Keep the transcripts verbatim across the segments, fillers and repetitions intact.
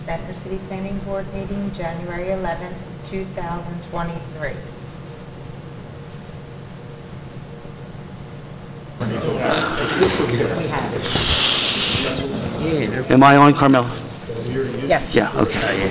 Ventnor City Planning Board meeting, January eleventh, two thousand twenty-three. We have it. Am I on, Carmel? Yes. Yeah, okay.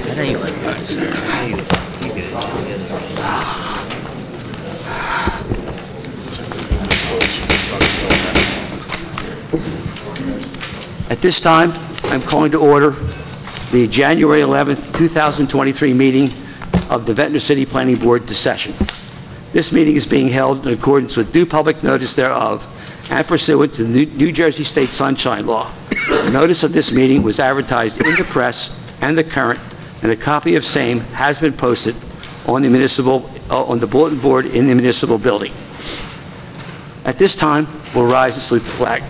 At this time, I'm calling to order the January eleventh, two thousand twenty-three meeting of the Ventnor City Planning Board to session. This meeting is being held in accordance with due public notice thereof and pursuant to the New Jersey State Sunshine Law. The notice of this meeting was advertised in the press and the Current, and a copy of same has been posted on the municipal, uh, on the bulletin board in the municipal building. At this time, we'll rise and salute the flag.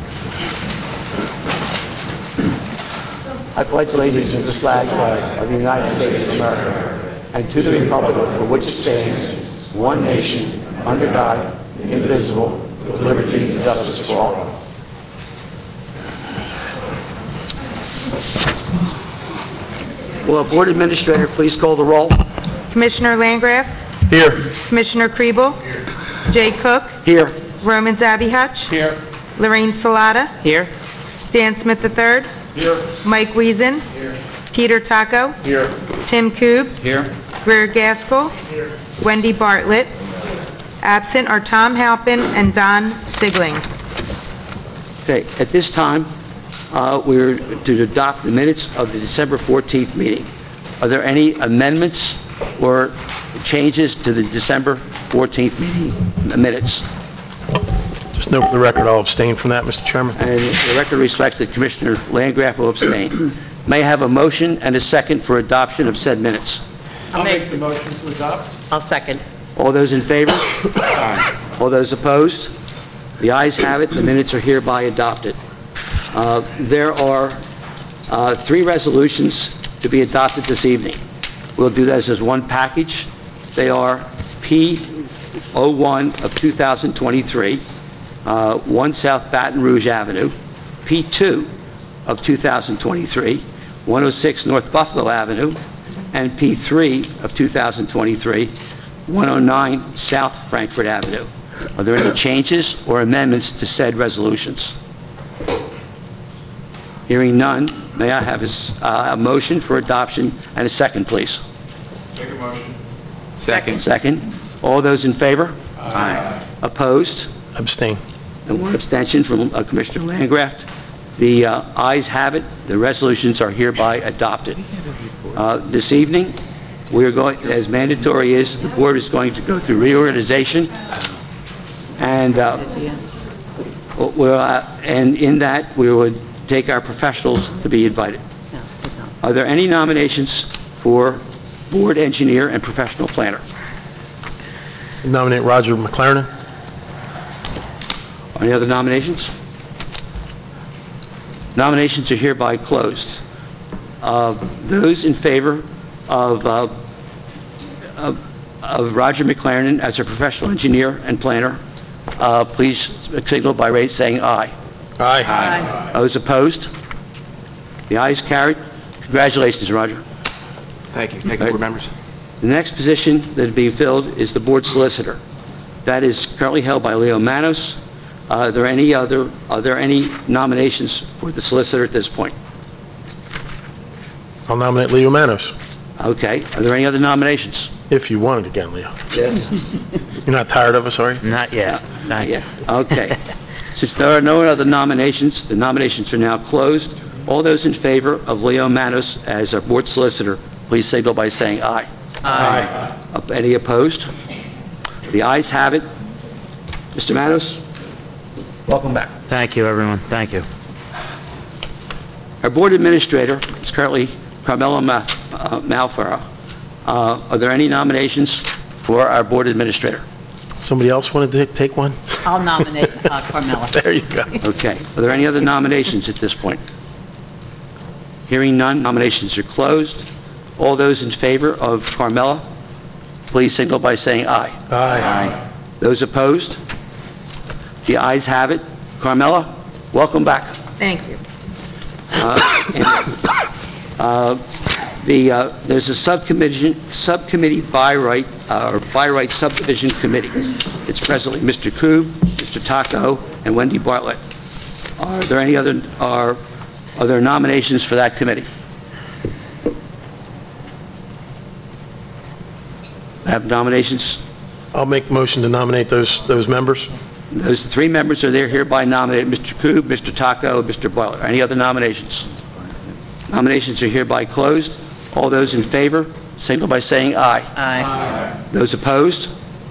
I pledge allegiance to the flag of the United States of America and to the republic for which it stands, one nation, under God, indivisible, with liberty and justice for all. Will a board administrator please call the roll? Commissioner Landgraf, Here. Commissioner Kriebel, Here. Jay Cook, Here. Roman Zabihutch, Here. Lorraine Salata, Here. Stan Smith the third, Here. Mike Wiesen, Here. Peter Taco, Here. Tim Koob, Here. Greer Gaskell, Here. Wendy Bartlett. Absent are Tom Halpin and Don Sigling. Okay, at this time, uh, we're to adopt the minutes of the December fourteenth meeting. Are there any amendments or changes to the December fourteenth meeting minutes? Just note for the record, I'll abstain from that, Mister Chairman. And the record reflects that Commissioner Landgraf will abstain. May I have a motion and a second for adoption of said minutes? I'll make the motion to adopt. I'll second. All those in favor? Aye. All those opposed? The ayes have it. The minutes are hereby adopted. Uh, there are uh, three resolutions to be adopted this evening. We'll do this as one package. They are P oh one of two thousand twenty-three, uh, one South Baton Rouge Avenue, P two of two thousand twenty-three, one oh six North Buffalo Avenue, and P three of two thousand twenty-three, one oh nine South Frankfurt Avenue. Are there any changes or amendments to said resolutions? Hearing none, may I have a, s- uh, a motion for adoption and a second, please? Make a motion. Second. Second. All those in favor? Aye. Opposed? Abstain. And one abstention from uh, Commissioner Landgraf. The uh, ayes have it. The resolutions are hereby adopted. Uh, This evening, we are going, as mandatory is, the board is going to go through reorganization, and uh, we're, uh, and in that, we would take our professionals to be invited. Are there any nominations for board engineer and professional planner? Nominate Roger McLaren. Any other nominations? Nominations are hereby closed. Uh, Those in favor of, uh, of of Roger McLaren as a professional engineer and planner, uh, please signal by raise saying aye. Aye. Aye. Those opposed? The ayes carried. Congratulations, Roger. Thank you. Thank you, board members. The next position that is being filled is the board solicitor. That is currently held by Leo Manos. Uh, Are there any other, are there any nominations for the solicitor at this point? I'll nominate Leo Manos. Okay, are there any other nominations? If you want it again, Leo. Yes. You're not tired of us, are you? Not yet. Not yet. Okay. Since there are no other nominations, the nominations are now closed. All those in favor of Leo Manos as our board solicitor, please signal by saying aye. Aye. Uh, Any opposed? The ayes have it. Mister Manos, welcome back. Thank you, everyone. Thank you. Our board administrator is currently Carmela Ma- uh, Malfara. Uh, Are there any nominations for our board administrator? Somebody else want to take one? I'll nominate uh, Carmela. There you go. Okay. Are there any other nominations at this point? Hearing none, nominations are closed. All those in favor of Carmela, please signal by saying aye. Aye. Those opposed? The ayes have it. Carmela, welcome back. Thank you. Uh, and, uh, The, uh, there's a subcommittee, subcommittee by right, uh, or by right subdivision committee. It's presently Mister Koob, Mister Taco, and Wendy Bartlett. Are there any other, are, are there nominations for that committee? Have nominations? I'll make the motion to nominate those, those members. Those three members are there hereby nominated, Mister Koob, Mister Taco, and Mister Bartlett. Any other nominations? Nominations are hereby closed. All those in favor, signal by saying aye. Aye. Those opposed?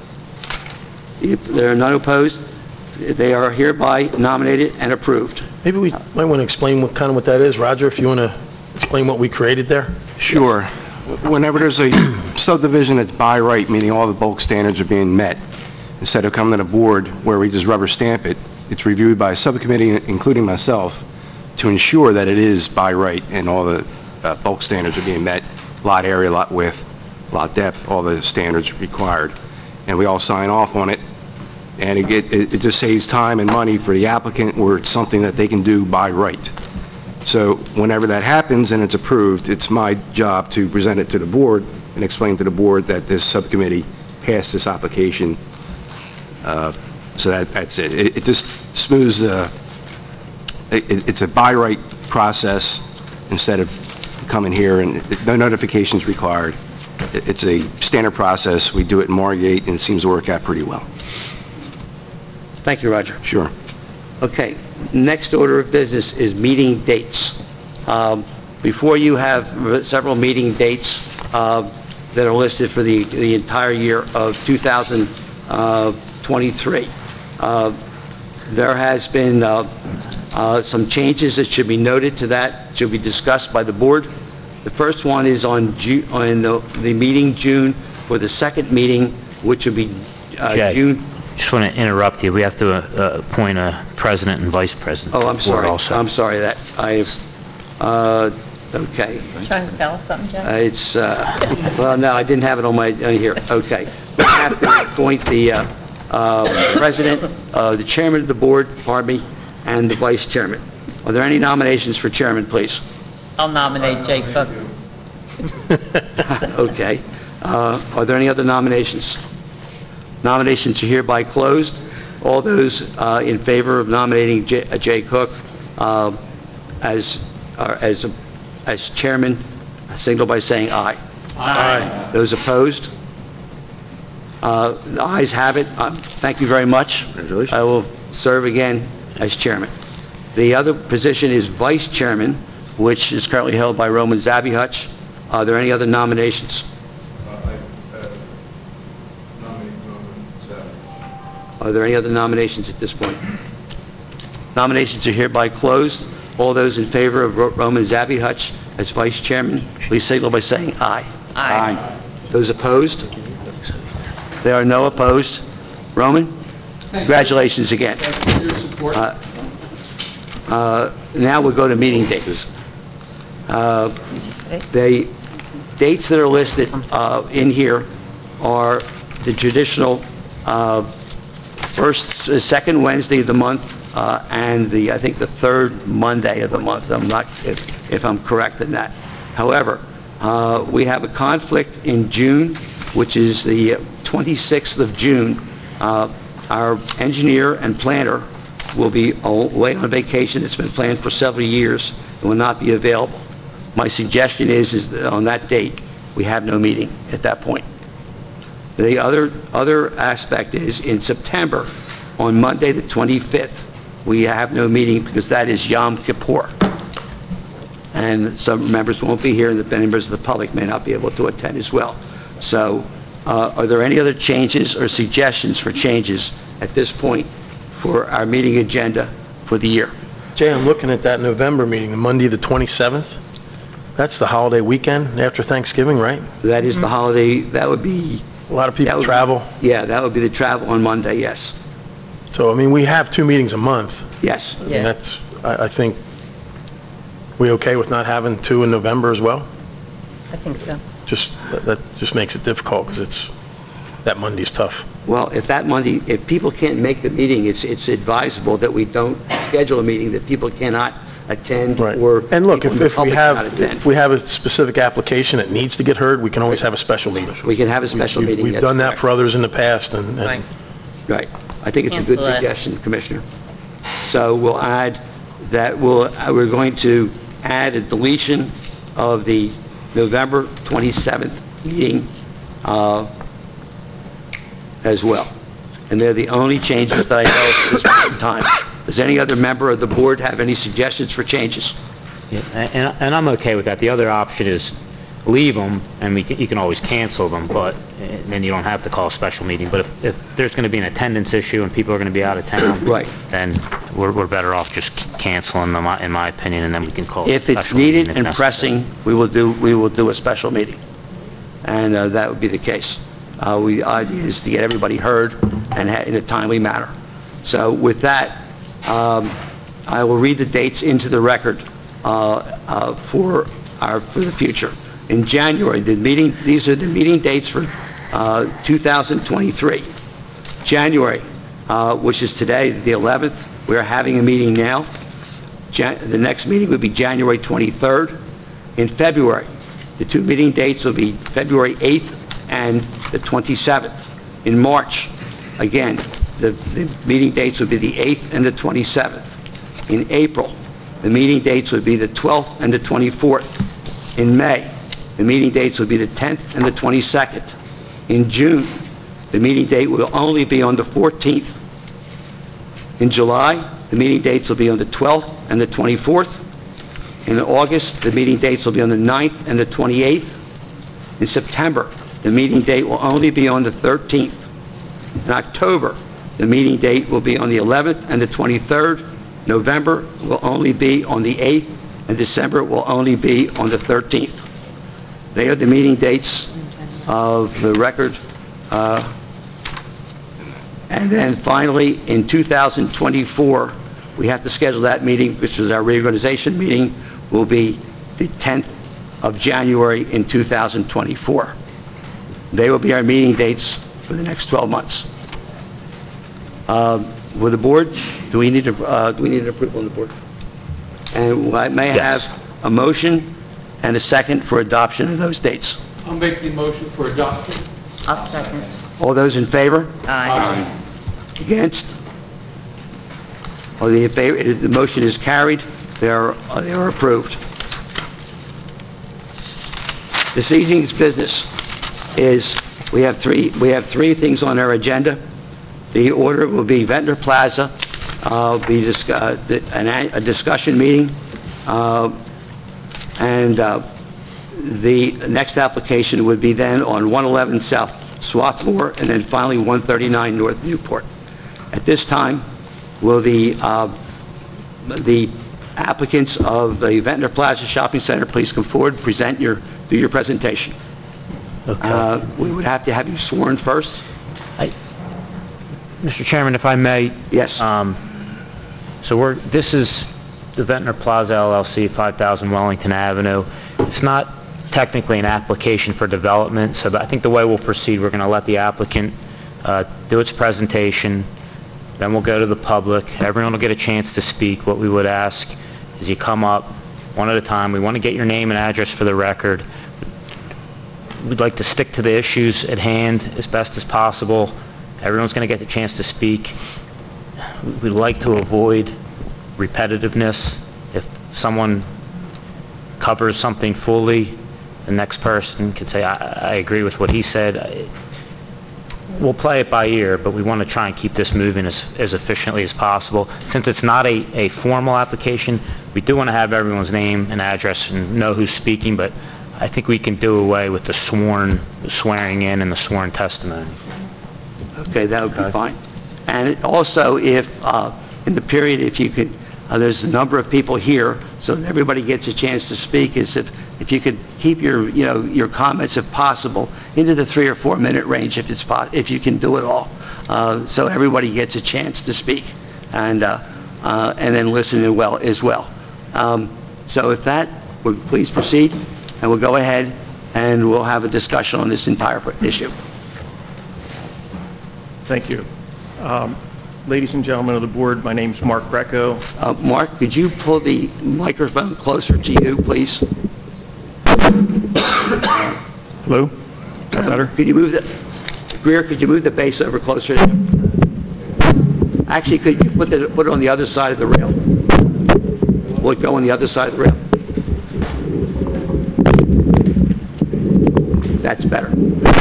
If there are none opposed, they are hereby nominated and approved. Maybe we might want to explain what, kind of what that is. Roger, if you want to explain what we created there? Sure. Whenever there's a subdivision that's by right, meaning all the bulk standards are being met, instead of coming to the board where we just rubber stamp it, it's reviewed by a subcommittee, including myself, to ensure that it is by right and all the uh, bulk standards are being met, lot area, lot width, lot depth, all the standards required. And we all sign off on it, and it, get, it, it just saves time and money for the applicant where it's something that they can do by right. So whenever that happens and it's approved, it's my job to present it to the board and explain to the board that this subcommittee passed this application. Uh, so that, that's it. It, it just smooths, uh, it, it's a by right process instead of coming here and it, no notifications required. It, it's a standard process. We do it in Margate and it seems to work out pretty well. Thank you, Roger. Sure. Okay, next order of business is meeting dates. Um, Before you have several meeting dates uh, that are listed for the, the entire year of two thousand twenty-three. Uh, there has been uh, uh, some changes that should be noted to that, should be discussed by the board. The first one is on, Ju on the, the meeting June, for the second meeting, which would be uh, Jay. June. Just want to interrupt you. We have to uh, appoint a president and vice president. Oh, I'm to the board sorry. also. I'm sorry that I've, uh, okay. Trying to tell us something, Uh, Joe? It's, uh, well, no, I didn't have it on my, on here. Okay. We have to appoint the, uh, uh, president, uh, the chairman of the board, pardon me, and the vice chairman. Are there any nominations for chairman, please? I'll nominate Jay Cook. Okay. Uh, are there any other nominations? Nominations are hereby closed. All those, uh, in favor of nominating Jay, uh, Jay Cook, uh, as, uh, as, a- as chairman, signal by saying aye. Aye. Those opposed? Uh, The ayes have it. Uh, Thank you very much. Congratulations. I will serve again as chairman. The other position is vice chairman, which is currently held by Roman Zabihutch. Are there any other nominations? Are there any other nominations at this point? Nominations are hereby closed. All those in favor of Ro- Roman Zabihutch as vice chairman, please signal by saying aye. Aye. Those opposed? There are no opposed. Roman, congratulations again. Uh, uh, Now we'll go to meeting dates. Uh, The dates that are listed uh, in here are the traditional uh, first, uh, second Wednesday of the month, uh, and the, I think, the third Monday of the month. I'm not, if, if I'm correct in that. However, uh, we have a conflict in June, which is the twenty-sixth of June. Uh, our engineer and planner will be away on vacation. It's been planned for several years and will not be available. My suggestion is, is that on that date, we have no meeting at that point. The other, other aspect is in September, on Monday, the twenty-fifth, we have no meeting because that is Yom Kippur. And some members won't be here, and the members of the public may not be able to attend as well. So, uh, are there any other changes or suggestions for changes at this point for our meeting agenda for the year? Jay, I'm looking at that November meeting, the Monday, the twenty-seventh. That's the holiday weekend after Thanksgiving, right? That is the holiday, that would be... A lot of that people would- travel. Yeah, that would be the travel on Monday, yes. So, I mean, we have two meetings a month. Yes. I mean, Yeah. that's, I, I think, we okay with not having two in November as well? I think so. Just, that, that just makes it difficult, because it's, that Monday's tough. Well, if that Monday, if people can't make the meeting, it's, it's advisable that we don't schedule a meeting that people cannot attend Right. or And look, people if in the if we public have, not attend. if we have a specific application that needs to get heard, we can always have a special meeting. We can have a special We've- meeting. We've that's done that correct. for others in the past, and, and Right. Right. I think it's a good Cancel that. suggestion, Commissioner. So we'll add that, we'll, uh, we're going to add a deletion of the November twenty-seventh meeting uh, as well. And they're the only changes that I know at this point in time. Does any other member of the board have any suggestions for changes? Yeah, and, and I'm okay with that. The other option is leave them, and we can, you can always cancel them, but uh, then you don't have to call a special meeting. But if, if there's going to be an attendance issue and people are going to be out of town, Right. then we're, we're better off just c- canceling them, in my opinion, and then we can call a If it's special meeting needed if and necessary. pressing, we will do, we will do a special meeting. And uh, that would be the case. Uh, We, idea is to get everybody heard and ha- in a timely manner. So with that, um, I will read the dates into the record uh, uh, for our, for the future. In January, the meeting, these are the meeting dates for uh, two thousand twenty-three. January, uh, which is today, the eleventh, we are having a meeting now. Jan- The next meeting would be January twenty-third. In February, the two meeting dates will be February eighth and the twenty-seventh. In March, again, the the meeting dates would be the eighth and the twenty-seventh. In April, the meeting dates would be the twelfth and the twenty-fourth. In May, the meeting dates would be the tenth and the twenty-second. In June, the meeting date will only be on the fourteenth. In July, the meeting dates will be on the twelfth and the twenty-fourth. In August, the meeting dates will be on the ninth and the twenty-eighth. In September, the meeting date will only be on the thirteenth. In October, the meeting date will be on the eleventh and the twenty-third. November will only be on the eighth, and December will only be on the thirteenth. They are the meeting dates of the record. Uh, And then finally, in two thousand twenty-four, we have to schedule that meeting, which is our reorganization meeting, will be the tenth of January in two thousand twenty-four. They will be our meeting dates for the next twelve months. Uh, With the board, do we need to, uh, do we need an approval on the board? And I may Yes. have a motion and a second for adoption of those dates. I'll make the motion for adoption. I'll second. All those in favor? Aye. Against? All the in favor, the motion is carried, they are, uh, they are approved. This evening's business is, we have three, we have three things on our agenda. The order will be Ventnor Plaza, uh, be dis- uh, the- an a a discussion meeting, uh, and uh, the next application would be then on one eleven South Swarthmore, and then finally one thirty-nine North Newport. At this time, will the, uh, the applicants of the Ventnor Plaza Shopping Center please come forward, present your, do your presentation. Okay. Uh, We would have to have you sworn first. I- Mister Chairman, if I may, Yes. Um, so we're, this is the Ventnor Plaza L L C, five thousand Wellington Avenue. It's not technically an application for development, so I think the way we'll proceed, we're going to let the applicant uh, do its presentation, then we'll go to the public. Everyone will get a chance to speak. What we would ask is you come up one at a time. We want to get your name and address for the record. We'd like to stick to the issues at hand as best as possible. Everyone's going to get the chance to speak. We'd like to avoid repetitiveness. If someone covers something fully, the next person can say, I, I agree with what he said. I- We'll play it by ear, but we want to try and keep this moving as, as efficiently as possible. Since it's not a, a formal application, we do want to have everyone's name and address and know who's speaking, but I think we can do away with the sworn, swearing in and the sworn testimony. Okay, that would be Okay. fine. And also, if, uh, in the period, if you could, uh, there's a number of people here, so that everybody gets a chance to speak, is if, if you could keep your, you know, your comments, if possible, into the three or four minute range, if it's, po- if you can do it all, uh, so everybody gets a chance to speak, and, uh, uh, and then listen as well, as well. Um, So if that, would please proceed, and we'll go ahead, and we'll have a discussion on this entire issue. Thank you. Um, Ladies and gentlemen of the board, my name's Mark Greco. Uh, Mark, could you pull the microphone closer to you, please? Hello? Is that better? Could you move the, Greer, could you move the base over closer to you? Actually, could you put the, put it on the other side of the rail? Will it go on the other side of the rail? That's better.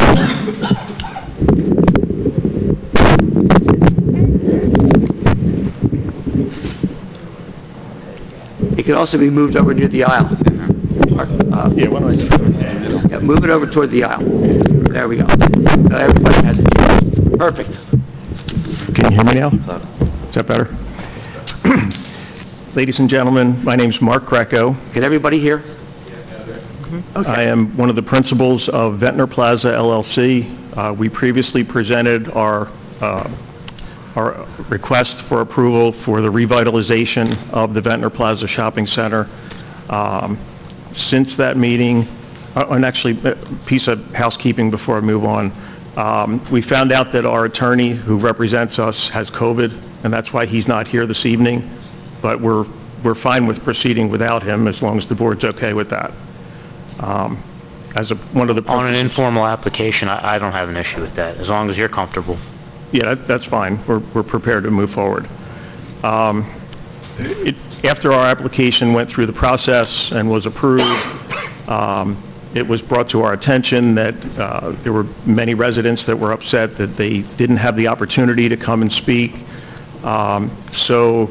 It could also be moved over near the aisle. Mark, uh, Yeah, why don't I... yeah, move it over toward the aisle. There we go. So everybody has it. Perfect. Can you hear me now? Is that better? Ladies and gentlemen, my name's Mark Greco. Can everybody hear? I am one of the principals of Ventnor Plaza L L C. Uh, we previously presented our uh, our request for approval for the revitalization of the Ventnor Plaza Shopping Center. Um, since that meeting, uh, and actually, a piece of housekeeping before I move on, um, we found out that our attorney who represents us has COVID, and that's why he's not here this evening. But we're we're fine with proceeding without him as long as the board's okay with that. Um, as a, one of the On an purposes- informal application, I, I don't have an issue with that, as long as you're comfortable. Yeah, that, that's fine. We're, we're prepared to move forward. Um, it, after our application went through the process and was approved, um, it was brought to our attention that uh, there were many residents that were upset that they didn't have the opportunity to come and speak. Um, so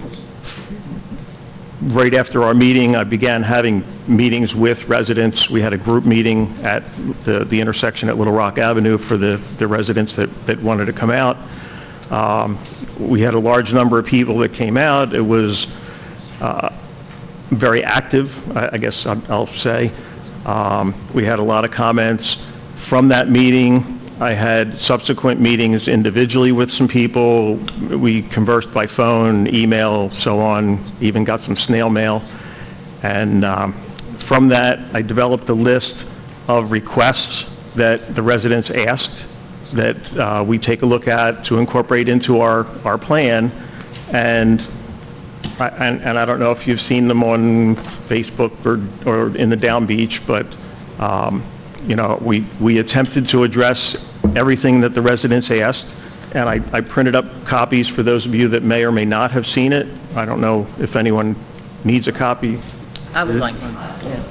right after our meeting, I began having meetings with residents. We had a group meeting at the, the intersection at Little Rock Avenue for the, the residents that, that wanted to come out. Um, we had a large number of people that came out. It was uh, very active, I, I guess I'll, I'll say. Um, we had a lot of comments. From that meeting, I had subsequent meetings individually with some people. We conversed by phone, email, so on, even got some snail mail. And um, from that, I developed a list of requests that the residents asked that uh, we take a look at to incorporate into our, our plan. And I, and, and I don't know if you've seen them on Facebook or, or in the Down Beach, but um, you know, we, we attempted to address everything that the residents asked, and I, I printed up copies for those of you that may or may not have seen it. I don't know if anyone needs a copy. I would like one, yeah.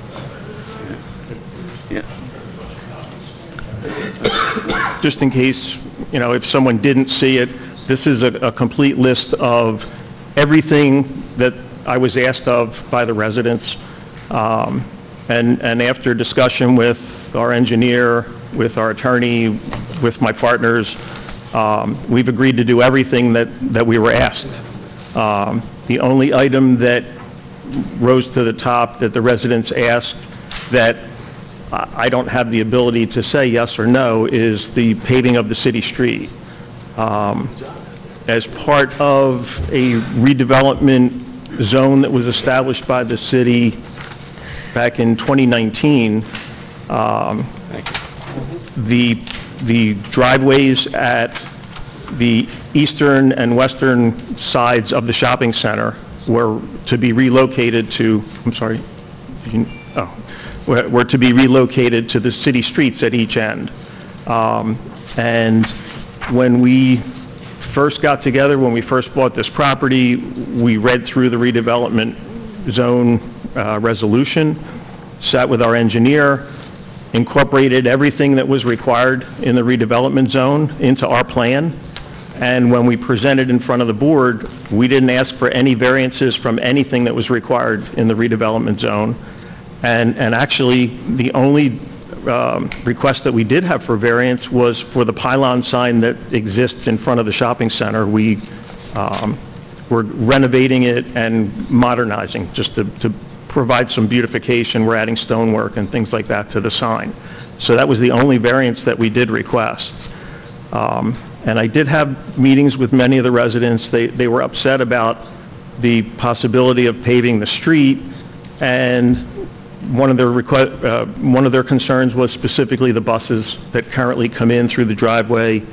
Yeah. Just in case, you know, if someone didn't see it, this is a, a complete list of everything that I was asked of by the residents. Um, and, and after discussion with our engineer, with our attorney, with my partners, um, we've agreed to do everything that, that we were asked. Um, the only item that rose to the top that the residents asked that I don't have the ability to say yes or no is the paving of the city street. Um, as part of a redevelopment zone that was established by the city back in twenty nineteen, um, the the driveways at the eastern and western sides of the shopping center were to be relocated to, I'm sorry, did you, oh, were, were to be relocated to the city streets at each end. Um, and when we first got together, when we first bought this property, we read through the redevelopment zone uh, resolution, sat with our engineer, incorporated everything that was required in the redevelopment zone into our plan. And when we presented in front of the board, we didn't ask for any variances from anything that was required in the redevelopment zone. And, and actually, the only um, request that we did have for variance was for the pylon sign that exists in front of the shopping center. We um, were renovating it and modernizing just to, to provide some beautification. We're adding stonework and things like that to the sign. So that was the only variance that we did request. Um, and I did have meetings with many of the residents. They, they were upset about the possibility of paving the street, and one of their request, uh, one of their concerns was specifically the buses that currently come in through the driveway.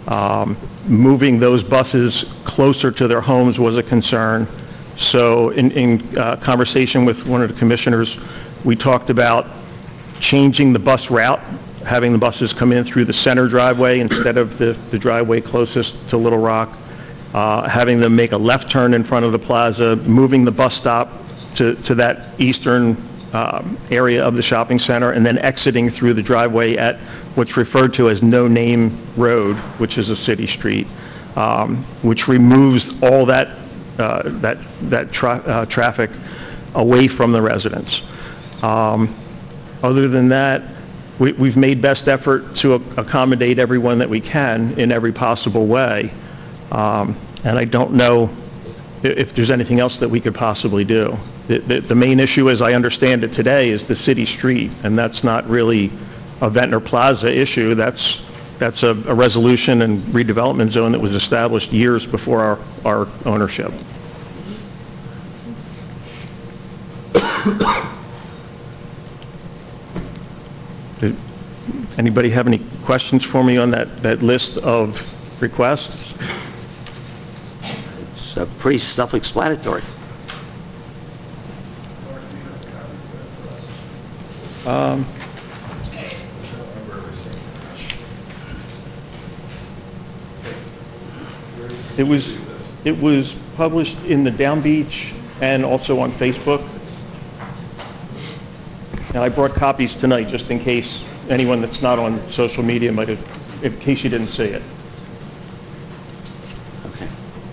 Um, Moving those buses closer to their homes was a concern. So in, in uh, conversation with one of the commissioners, we talked about changing the bus route, having the buses come in through the center driveway instead of the, the driveway closest to Little Rock, uh, having them make a left turn in front of the plaza, moving the bus stop to, to that eastern um, area of the shopping center, and then exiting through the driveway at what's referred to as No Name Road, which is a city street, um, which removes all that uh, that that tra uh, traffic away from the residents. Um, other than that, we, we've made best effort to accommodate everyone that we can in every possible way, um, and I don't know if there's anything else that we could possibly do. The, the, the main issue, as I understand it today, is the city street, and that's not really a Ventnor Plaza issue. That's that's a, a resolution and redevelopment zone that was established years before our, our ownership. Did anybody have any questions for me on that, that list of requests? It's uh, pretty self-explanatory. Um, it was it was published in the Down Beach and also on Facebook. And I brought copies tonight just in case anyone that's not on social media might have, in case you didn't see it. Okay.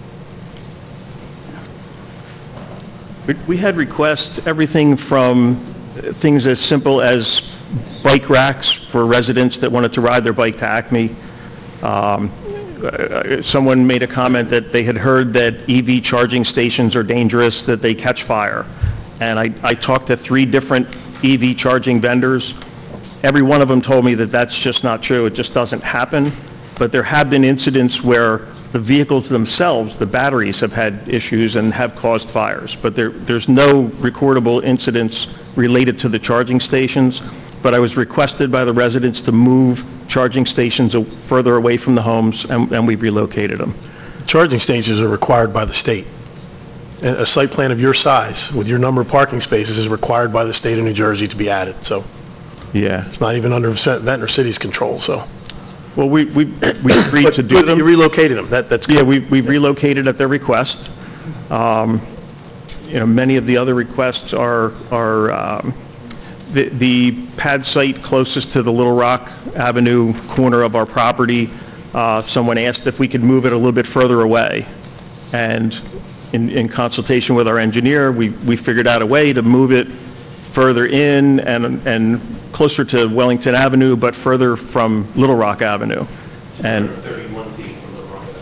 We, we had requests, everything from things as simple as bike racks for residents that wanted to ride their bike to Acme. Um, uh, someone made a comment that they had heard that E V charging stations are dangerous, that they catch fire. And I, I talked to three different E V charging vendors. Every one of them told me that that's just not true. It just doesn't happen. But there have been incidents where the vehicles themselves, the batteries, have had issues and have caused fires. But there, there's no recordable incidents related to the charging stations. But I was requested by the residents to move charging stations a- further away from the homes, and, and we've relocated them. Charging stations are required by the state. A a site plan of your size, with your number of parking spaces, is required by the state of New Jersey to be added, so Yeah. it's not even under Ventnor City's control, so. Well, we, we, we agreed But to do but them. you relocated them, that, that's. Yeah, we, we relocated at their request. Um, you know, many of the other requests are, are, um, the, the pad site closest to the Little Rock Avenue corner of our property, uh, someone asked if we could move it a little bit further away. And in, in consultation with our engineer, we, we figured out a way to move it further in and, and closer to Wellington Avenue, but further from Little Rock Avenue. And thirty-one feet from Little Rock.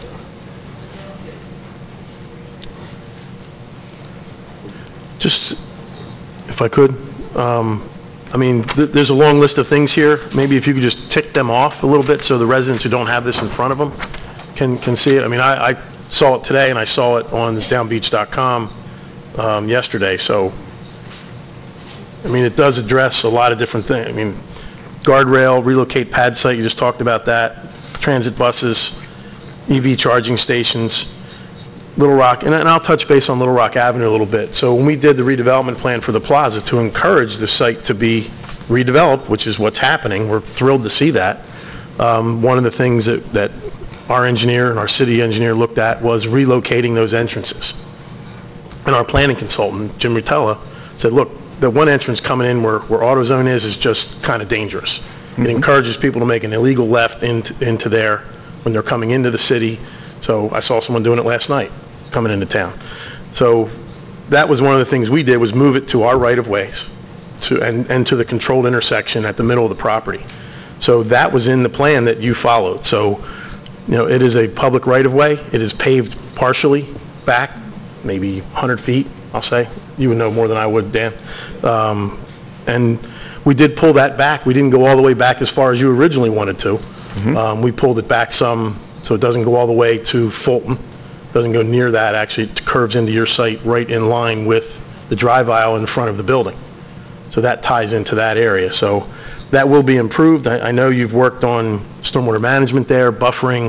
Just, if I could, um, I mean, th there's a long list of things here. Maybe if you could just tick them off a little bit so the residents who don't have this in front of them can, can see it. I mean, I, I saw it today and I saw it on down beach dot com um, yesterday, so I mean, it does address a lot of different things. I mean, guardrail, relocate pad site, you just talked about that, transit buses, E V charging stations, Little Rock, and, and I'll touch base on Little Rock Avenue a little bit. So when we did the redevelopment plan for the plaza to encourage the site to be redeveloped, which is what's happening, we're thrilled to see that. Um, one of the things that, that our engineer and our city engineer looked at was relocating those entrances. And our planning consultant, Jim Rutella, said, look, the one entrance coming in where, where AutoZone is is just kind of dangerous. It encourages people to make an illegal left into, into there when they're coming into the city. So I saw someone doing it last night, coming into town. So that was one of the things we did, was move it to our right-of-ways to, and, and to the controlled intersection at the middle of the property. So that was in the plan that you followed. So, you know, it is a public right-of-way. It is paved partially back, maybe one hundred feet, I'll say. You would know more than I would, Dan. Um, and we did pull that back. We didn't go all the way back as far as you originally wanted to. Mm-hmm. um, we pulled it back some so it doesn't go all the way to Fulton. Doesn't go near that, actually. It curves into your site right in line with the drive aisle in front of the building. So that ties into that area. So that will be improved. I, I know you've worked on stormwater management there, buffering,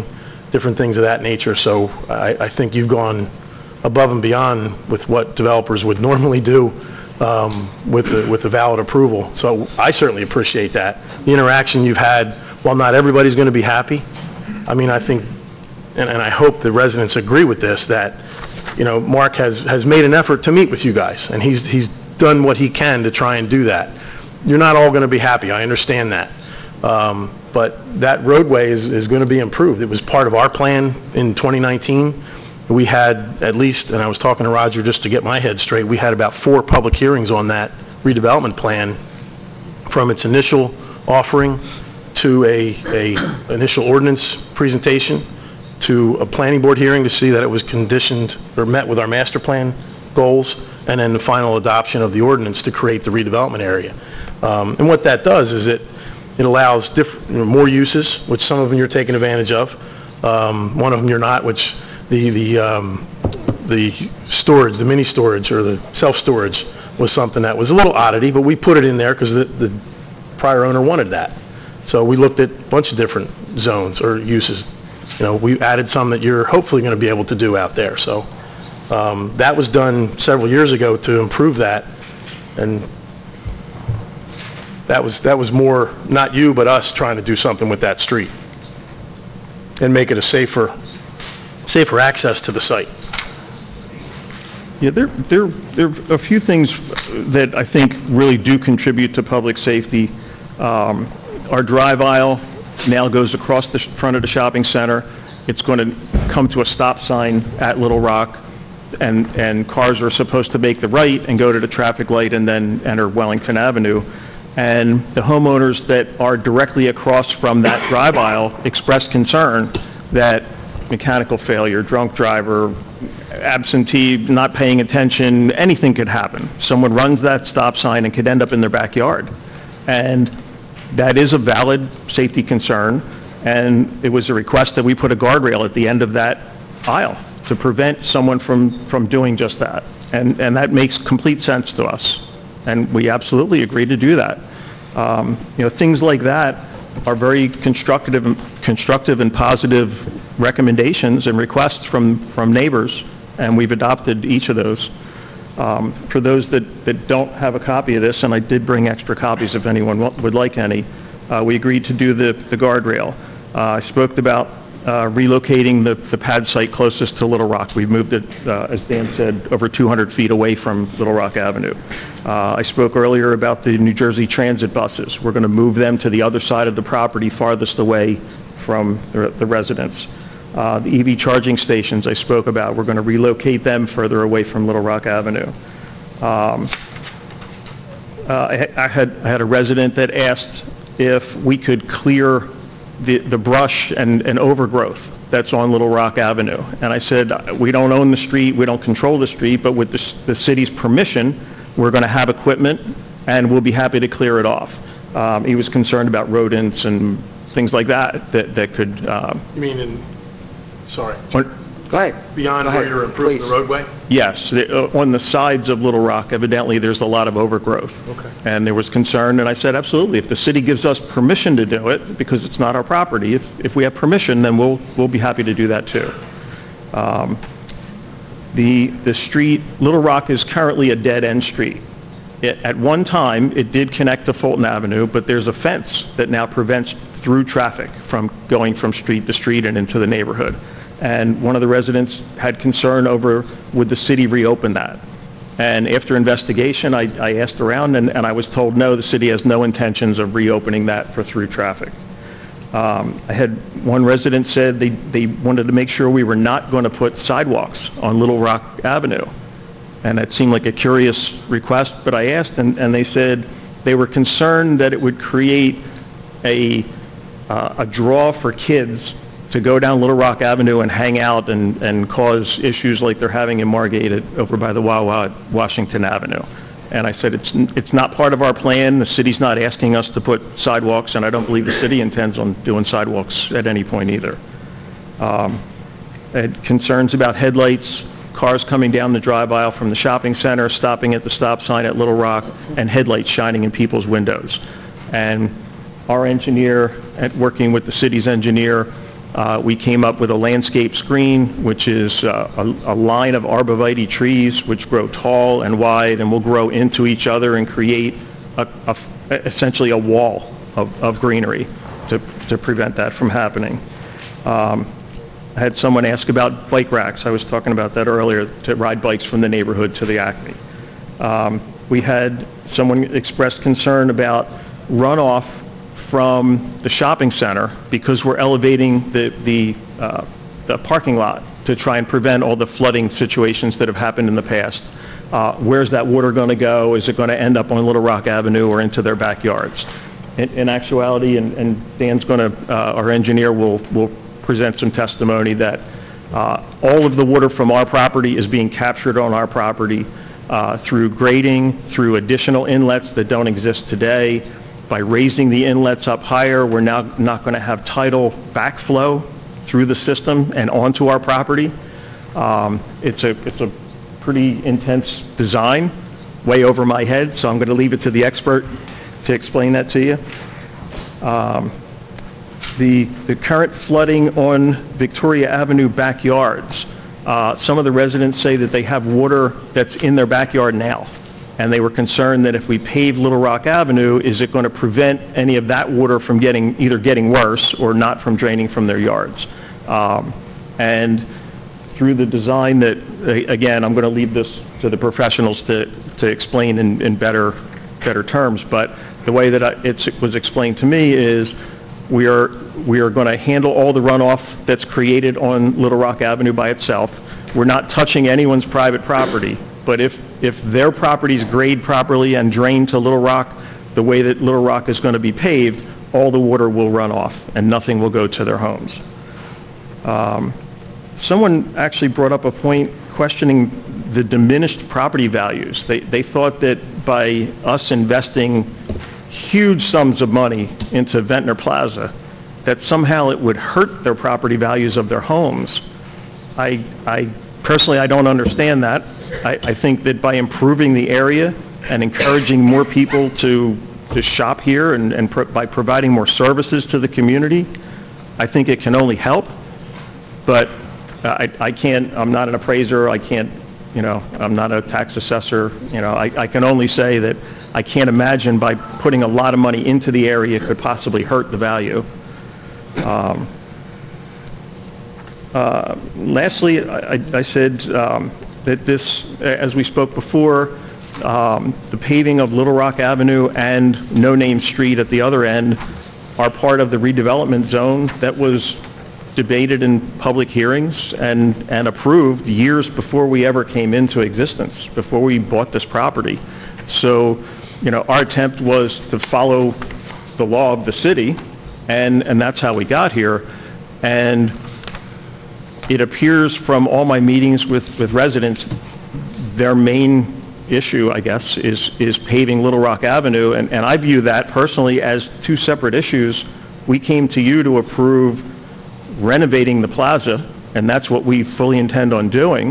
different things of that nature. So I, I think you've gone above and beyond with what developers would normally do um, with the, with the valid approval. So I certainly appreciate that. The interaction you've had, while not everybody's going to be happy, I mean, I think, and, and I hope the residents agree with this, that, you know, Mark has, has made an effort to meet with you guys, and he's, he's done what he can to try and do that. You're not all going to be happy, I understand that. Um, but that roadway is, is going to be improved. It was part of our plan in twenty nineteen. We had at least, and I was talking to Roger just to get my head straight, we had about four public hearings on that redevelopment plan, from its initial offering to a, a initial ordinance presentation to a planning board hearing to see that it was conditioned or met with our master plan goals, and then the final adoption of the ordinance to create the redevelopment area. Um, and what that does is it, it allows different, you know, more uses, which some of them you're taking advantage of. Um, one of them you're not, which the, the, um, the storage, the mini storage or the self-storage was something that was a little oddity, but we put it in there because the, the prior owner wanted that. So we looked at a bunch of different zones or uses. You know, we added some that you're hopefully going to be able to do out there. So um, that was done several years ago to improve that, and that was that was more not you but us trying to do something with that street and make it a safer safer access to the site. Yeah, there, there, there are a few things that I think really do contribute to public safety. Um, our drive aisle now goes across the sh- front of the shopping center. It's going to come to a stop sign at Little Rock, and, and cars are supposed to make the right and go to the traffic light and then enter Wellington Avenue. And the homeowners that are directly across from that drive aisle expressed concern that mechanical failure, drunk driver, absentee, not paying attention, anything could happen. Someone runs that stop sign and could end up in their backyard. And that is a valid safety concern, and it was a request that we put a guardrail at the end of that aisle to prevent someone from, from doing just that. And, and that makes complete sense to us, and we absolutely agreed to do that. Um, you know, things like that are very constructive, constructive and positive recommendations and requests from, from neighbors, and we've adopted each of those. Um, for those that, that don't have a copy of this, and I did bring extra copies if anyone w- would like any, uh, we agreed to do the, the guardrail. Uh, I spoke about uh, relocating the, the pad site closest to Little Rock. We moved it, uh, as Dan said, over two hundred feet away from Little Rock Avenue. Uh, I spoke earlier about the New Jersey Transit buses. We're going to move them to the other side of the property farthest away from the, the residents. Uh, the E V charging stations I spoke about, we're going to relocate them further away from Little Rock Avenue. Um, uh, I, I, had, I had a resident that asked if we could clear the, the brush and, and overgrowth that's on Little Rock Avenue. And I said, we don't own the street, we don't control the street, but with the, the city's permission, we're going to have equipment and we'll be happy to clear it off. Um, he was concerned about rodents and things like that that, that could... Um, You mean in, sorry, Go ahead. beyond Go where ahead, you're improving the please. roadway? Yes, the, uh, on the sides of Little Rock, evidently there's a lot of overgrowth. Okay. And there was concern, and I said, absolutely, if the city gives us permission to do it, because it's not our property, if, if we have permission, then we'll, we'll be happy to do that too. Um, the, the street, Little Rock is currently a dead-end street. It, at one time, it did connect to Fulton Avenue, but there's a fence that now prevents through traffic from going from street to street and into the neighborhood. And one of the residents had concern over, would the city reopen that? And after investigation, I, I asked around, and, and I was told, no, the city has no intentions of reopening that for through traffic. Um, I had one resident said they, they wanted to make sure we were not going to put sidewalks on Little Rock Avenue. And that seemed like a curious request, but I asked, and, and they said they were concerned that it would create a, uh, a draw for kids to go down Little Rock Avenue and hang out and, and cause issues like they're having in Margate at, over by the Wawa at Washington Avenue. And I said, it's, it's not part of our plan. The city's not asking us to put sidewalks, and I don't believe the city intends on doing sidewalks at any point either. Um, I had concerns about headlights, cars coming down the drive aisle from the shopping center, stopping at the stop sign at Little Rock, and headlights shining in people's windows. And our engineer, at working with the city's engineer, Uh, We came up with a landscape screen, which is uh, a a line of arborvitae trees which grow tall and wide and will grow into each other and create a- a- essentially a wall of of greenery to to prevent that from happening. Um, I had someone ask about bike racks. I was talking about that earlier, to ride bikes from the neighborhood to the Acme. Um, We had someone express concern about runoff from the shopping center because we're elevating the, the, uh, the parking lot to try and prevent all the flooding situations that have happened in the past. Uh, where's that water going to go? Is it going to end up on Little Rock Avenue or into their backyards? In, in actuality, and, and Dan's going to, uh, our engineer will, will present some testimony that uh, all of the water from our property is being captured on our property uh, through grading, through additional inlets that don't exist today. By raising the inlets up higher, we're now not going to have tidal backflow through the system and onto our property. Um, it's a it's a pretty intense design, way over my head, so I'm going to leave it to the expert to explain that to you. Um, the the current flooding on Victoria Avenue backyards, uh, some of the residents say that they have water that's in their backyard now. And they were concerned that if we pave Little Rock Avenue, is it going to prevent any of that water from getting, either getting worse or not from draining from their yards? Um, and through the design that, again, I'm going to leave this to the professionals to, to explain in, in better, better terms, but the way that I, it's, it was explained to me is we are, we are going to handle all the runoff that's created on Little Rock Avenue by itself. We're not touching anyone's private property. But if, if their properties grade properly and drain to Little Rock, the way that Little Rock is going to be paved, all the water will run off and nothing will go to their homes. Um, someone actually brought up a point questioning the diminished property values. They, they thought that by us investing huge sums of money into Ventnor Plaza, that somehow it would hurt their property values of their homes. I, I personally, I don't understand that. I, I think that by improving the area and encouraging more people to, to shop here and, and pro by providing more services to the community, I think it can only help. But I, I can't, I'm not an appraiser, I can't, you know, I'm not a tax assessor, you know, I, I can only say that I can't imagine by putting a lot of money into the area could possibly hurt the value. Um, uh, lastly, I, I said, um, that this, as we spoke before, um, the paving of Little Rock Avenue and No Name Street at the other end are part of the redevelopment zone that was debated in public hearings and, and approved years before we ever came into existence, before we bought this property. So, you know, our attempt was to follow the law of the city, and, and that's how we got here. And it appears from all my meetings with, with residents, their main issue, I guess, is, is paving Little Rock Avenue, and, and I view that personally as two separate issues. We came to you to approve renovating the plaza, and that's what we fully intend on doing.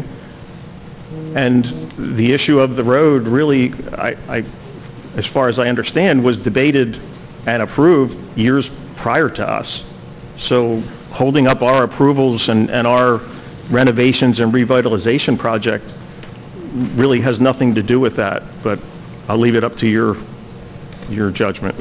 And the issue of the road really, I, I, as far as I understand, was debated and approved years prior to us. So holding up our approvals and, and our renovations and revitalization project really has nothing to do with that, but I'll leave it up to your, your judgment.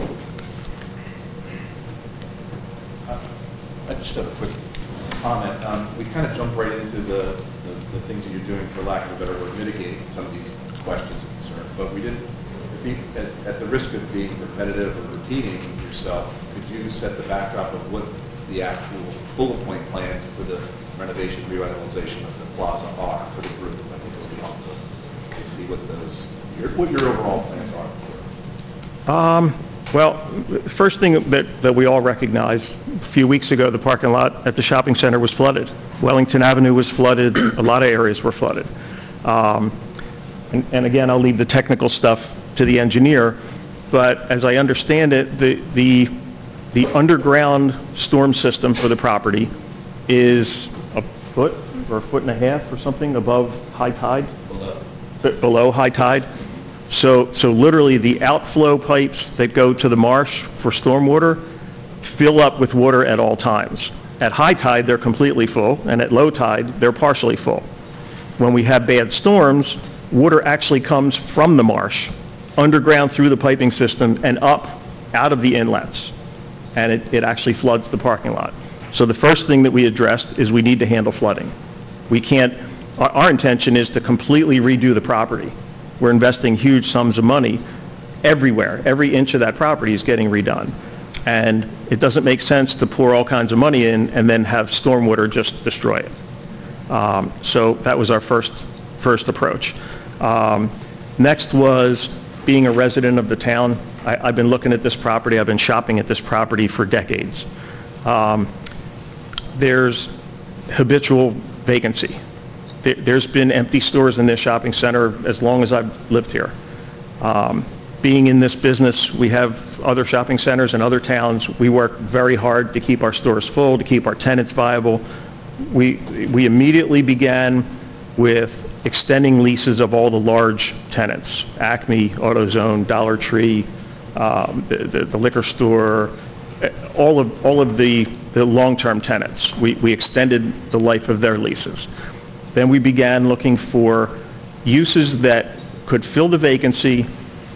I just have a quick comment. Um, we kind of jumped right into the, the, the things that you're doing, for lack of a better word, mitigating some of these questions and concerns, but we didn't, I think at, at the risk of being repetitive or repeating yourself, could you set the backdrop of what the actual bullet point plans for the renovation, revitalization of the plaza are for the group? I think it would be helpful to see what those, your, what your overall plans are. Um, well, the first thing that, that we all recognize, a few weeks ago, the parking lot at the shopping center was flooded. Wellington Avenue was flooded. A lot of areas were flooded. Um, and, and again, I'll leave the technical stuff to the engineer, but as I understand it, the, the The underground storm system for the property is a foot or a foot and a half or something above high tide? Below. Below high tide. So, so literally the outflow pipes that go to the marsh for stormwater fill up with water at all times. at high tide, they're completely full, and at low tide, they're partially full. When we have bad storms, water actually comes from the marsh, underground through the piping system, and up out of the inlets, and it, it actually floods the parking lot. So the first thing that we addressed is we need to handle flooding. We can't, our, our intention is to completely redo the property. We're investing huge sums of money everywhere. Every inch of that property is getting redone. And it doesn't make sense to pour all kinds of money in and then have stormwater just destroy it. Um, so that was our first, first approach. Um, next was being a resident of the town. I, I've been looking at this property, I've been shopping at this property for decades. Um, there's habitual vacancy. There, there's been empty stores in this shopping center as long as I've lived here. Um, being in this business, we have other shopping centers in other towns. We work very hard to keep our stores full, to keep our tenants viable. We, we immediately began with extending leases of all the large tenants, Acme, AutoZone, Dollar Tree, um, the, the, the liquor store, all of, all of the, the long-term tenants. We, we extended the life of their leases. Then we began looking for uses that could fill the vacancy,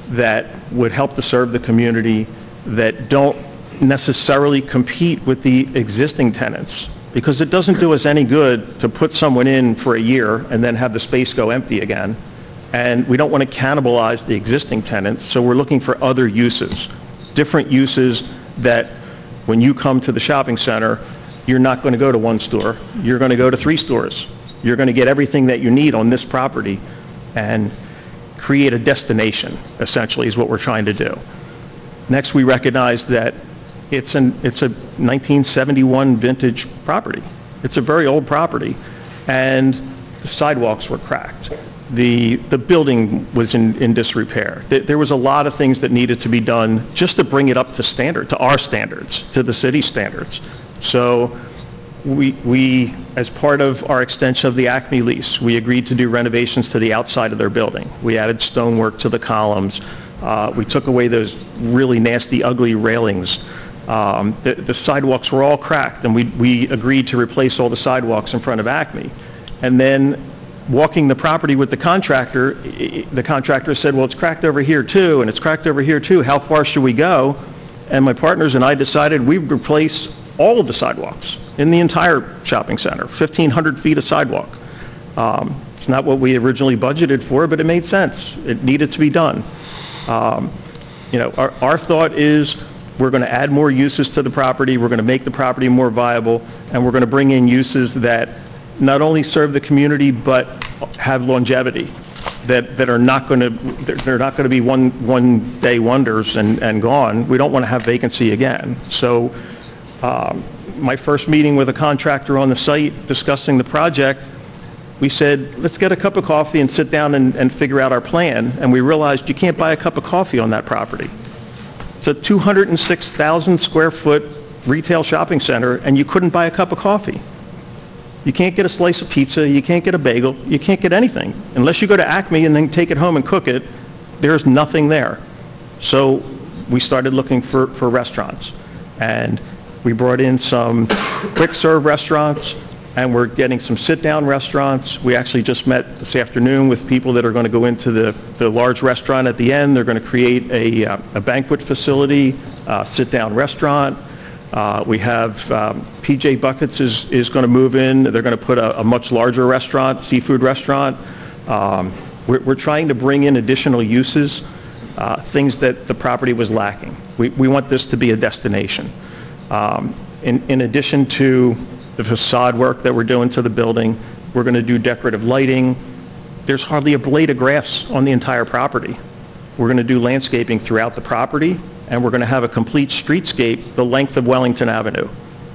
that would help to serve the community, that don't necessarily compete with the existing tenants. Because it doesn't do us any good to put someone in for a year and then have the space go empty again. And we don't want to cannibalize the existing tenants, so we're looking for other uses. Different uses that when you come to the shopping center, you're not going to go to one store, you're going to go to three stores. You're going to get everything that you need on this property and create a destination, essentially, is what we're trying to do. Next, we recognize that it's an it's a nineteen seventy-one vintage property. It's a very old property, and the sidewalks were cracked. The the building was in, in disrepair. There was a lot of things that needed to be done just to bring it up to standard, to our standards, to the city standards. So we, we, as part of our extension of the Acme lease, we agreed to do renovations to the outside of their building. We added stonework to the columns. Uh, we took away those really nasty, ugly railings. Um, the, the sidewalks were all cracked, and we, we agreed to replace all the sidewalks in front of Acme. And then walking the property with the contractor, the contractor said, well, it's cracked over here too, and it's cracked over here too. How far should we go? And my partners and I decided we'd replace all of the sidewalks in the entire shopping center, fifteen hundred feet of sidewalk. Um, it's not what we originally budgeted for, but it made sense. It needed to be done. Um, you know, our, our thought is we're going to add more uses to the property, we're going to make the property more viable, and we're going to bring in uses that not only serve the community but have longevity, that that are not going to they're, they're not going to be one one day wonders and and gone. We don't want to have vacancy again. So um, my first meeting with a contractor on the site discussing the project, we said, let's get a cup of coffee and sit down and, and figure out our plan. And we realized you can't buy a cup of coffee on that property. It's a two hundred six thousand square foot retail shopping center, and you couldn't buy a cup of coffee. You can't get a slice of pizza, you can't get a bagel, you can't get anything. Unless you go to Acme and then take it home and cook it, there's nothing there. So we started looking for, for restaurants. And we brought in some quick serve restaurants, and we're getting some sit-down restaurants. We actually just met this afternoon with people that are going to go into the, the large restaurant at the end. They're going to create a, uh, a banquet facility, uh, sit-down restaurant. Uh, we have um, P J Buckets is, is going to move in. They're going to put a, a much larger restaurant, seafood restaurant. Um, we're, we're trying to bring in additional uses, uh, things that the property was lacking. We, we want this to be a destination. Um, in, in addition to the facade work that we're doing to the building, we're going to do decorative lighting. There's hardly a blade of grass on the entire property. We're going to do landscaping throughout the property, and we're going to have a complete streetscape the length of Wellington Avenue.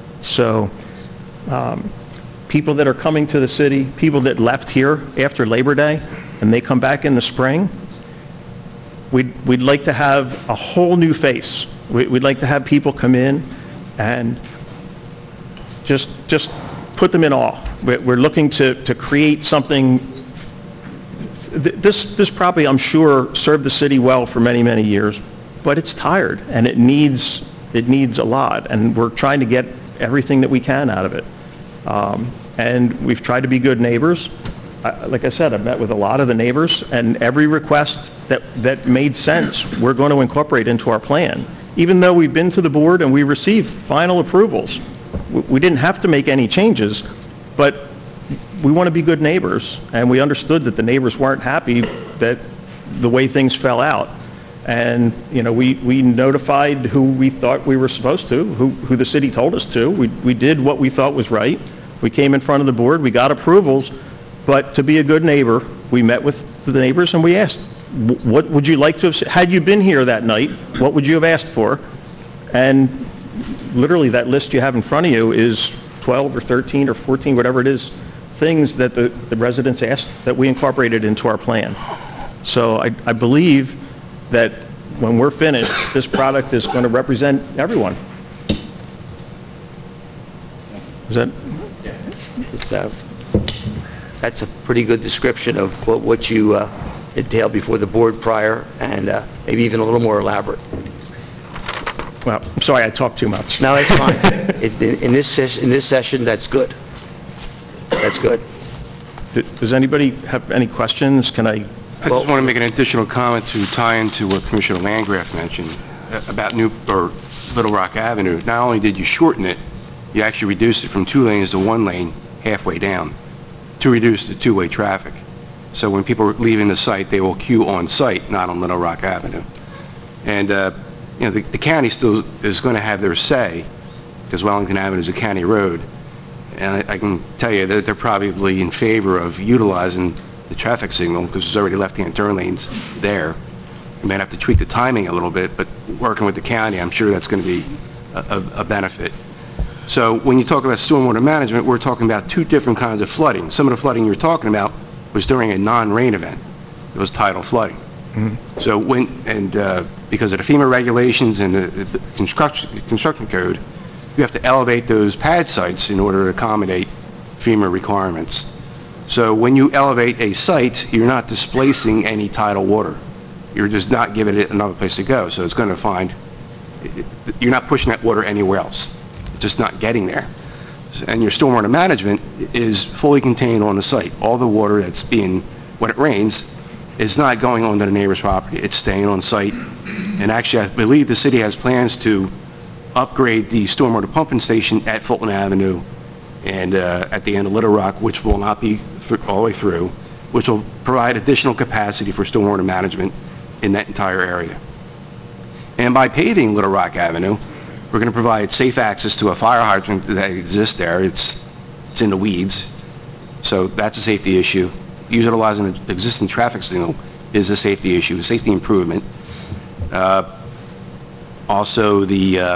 So um, people that are coming to the city, people that left here after Labor Day, and they come back in the spring, we'd, we'd like to have a whole new face. We, we'd like to have people come in and just just put them in awe. We're looking to, to create something. This, this property, I'm sure, served the city well for many, many years, but it's tired, and it needs, it needs a lot, and we're trying to get everything that we can out of it. Um, and we've tried to be good neighbors. I, like I said, I've met with a lot of the neighbors, and every request that, that made sense, we're going to incorporate into our plan. Even though we've been to the board and we received final approvals, we, we didn't have to make any changes, but we want to be good neighbors, and we understood that the neighbors weren't happy that the way things fell out. And, you know, we, we notified who we thought we were supposed to, who, who the city told us to. We, we did what we thought was right. We came in front of the board, we got approvals, but to be a good neighbor, we met with the neighbors and we asked, what would you like to have, had you been here that night, what would you have asked for? And literally that list you have in front of you is twelve or thirteen or fourteen, whatever it is, things that the, the residents asked that we incorporated into our plan. So I, I believe that when we're finished, this product is going to represent everyone. Is that? It's, uh, that's a pretty good description of what, what you uh, entailed before the board prior, and uh, maybe even a little more elaborate. Well, I'm sorry I talked too much. No, that's fine. It, in, in this ses in this session, that's good. That's good. Does anybody have any questions? Can I? I just want to make an additional comment to tie into what Commissioner Landgraf mentioned uh, about New, or Little Rock Avenue. Not only did you shorten it, you actually reduced it from two lanes to one lane halfway down to reduce the two-way traffic. So when people are leaving the site, they will queue on site, not on Little Rock Avenue. And, uh, you know, the, the county still is going to have their say, because Wellington Avenue is a county road. And I, I can tell you that they're probably in favor of utilizing the traffic signal, because there's already left-hand turn lanes there. You might have to tweak the timing a little bit, but working with the county, I'm sure that's going to be a, a, a benefit. So when you talk about stormwater management, we're talking about two different kinds of flooding. Some of the flooding you're talking about was during a non-rain event. It was tidal flooding. Mm-hmm. So when, and uh, because of the FEMA regulations and the, the construction, construction code, you have to elevate those pad sites in order to accommodate FEMA requirements. So when you elevate a site, you're not displacing any tidal water. You're just not giving it another place to go. So it's going to find, you're not pushing that water anywhere else. It's just not getting there. And your stormwater management is fully contained on the site. All the water that's being, when it rains, is not going onto the neighbor's property. It's staying on site. And actually, I believe the city has plans to upgrade the stormwater pumping station at Fulton Avenue and uh, at the end of Little Rock, which will not be th all the way through, which will provide additional capacity for stormwater management in that entire area. And by paving Little Rock Avenue, we're going to provide safe access to a fire hydrant that exists there. It's, it's in the weeds, so that's a safety issue. Utilizing an existing traffic signal is a safety issue, a safety improvement. Uh, also, the uh,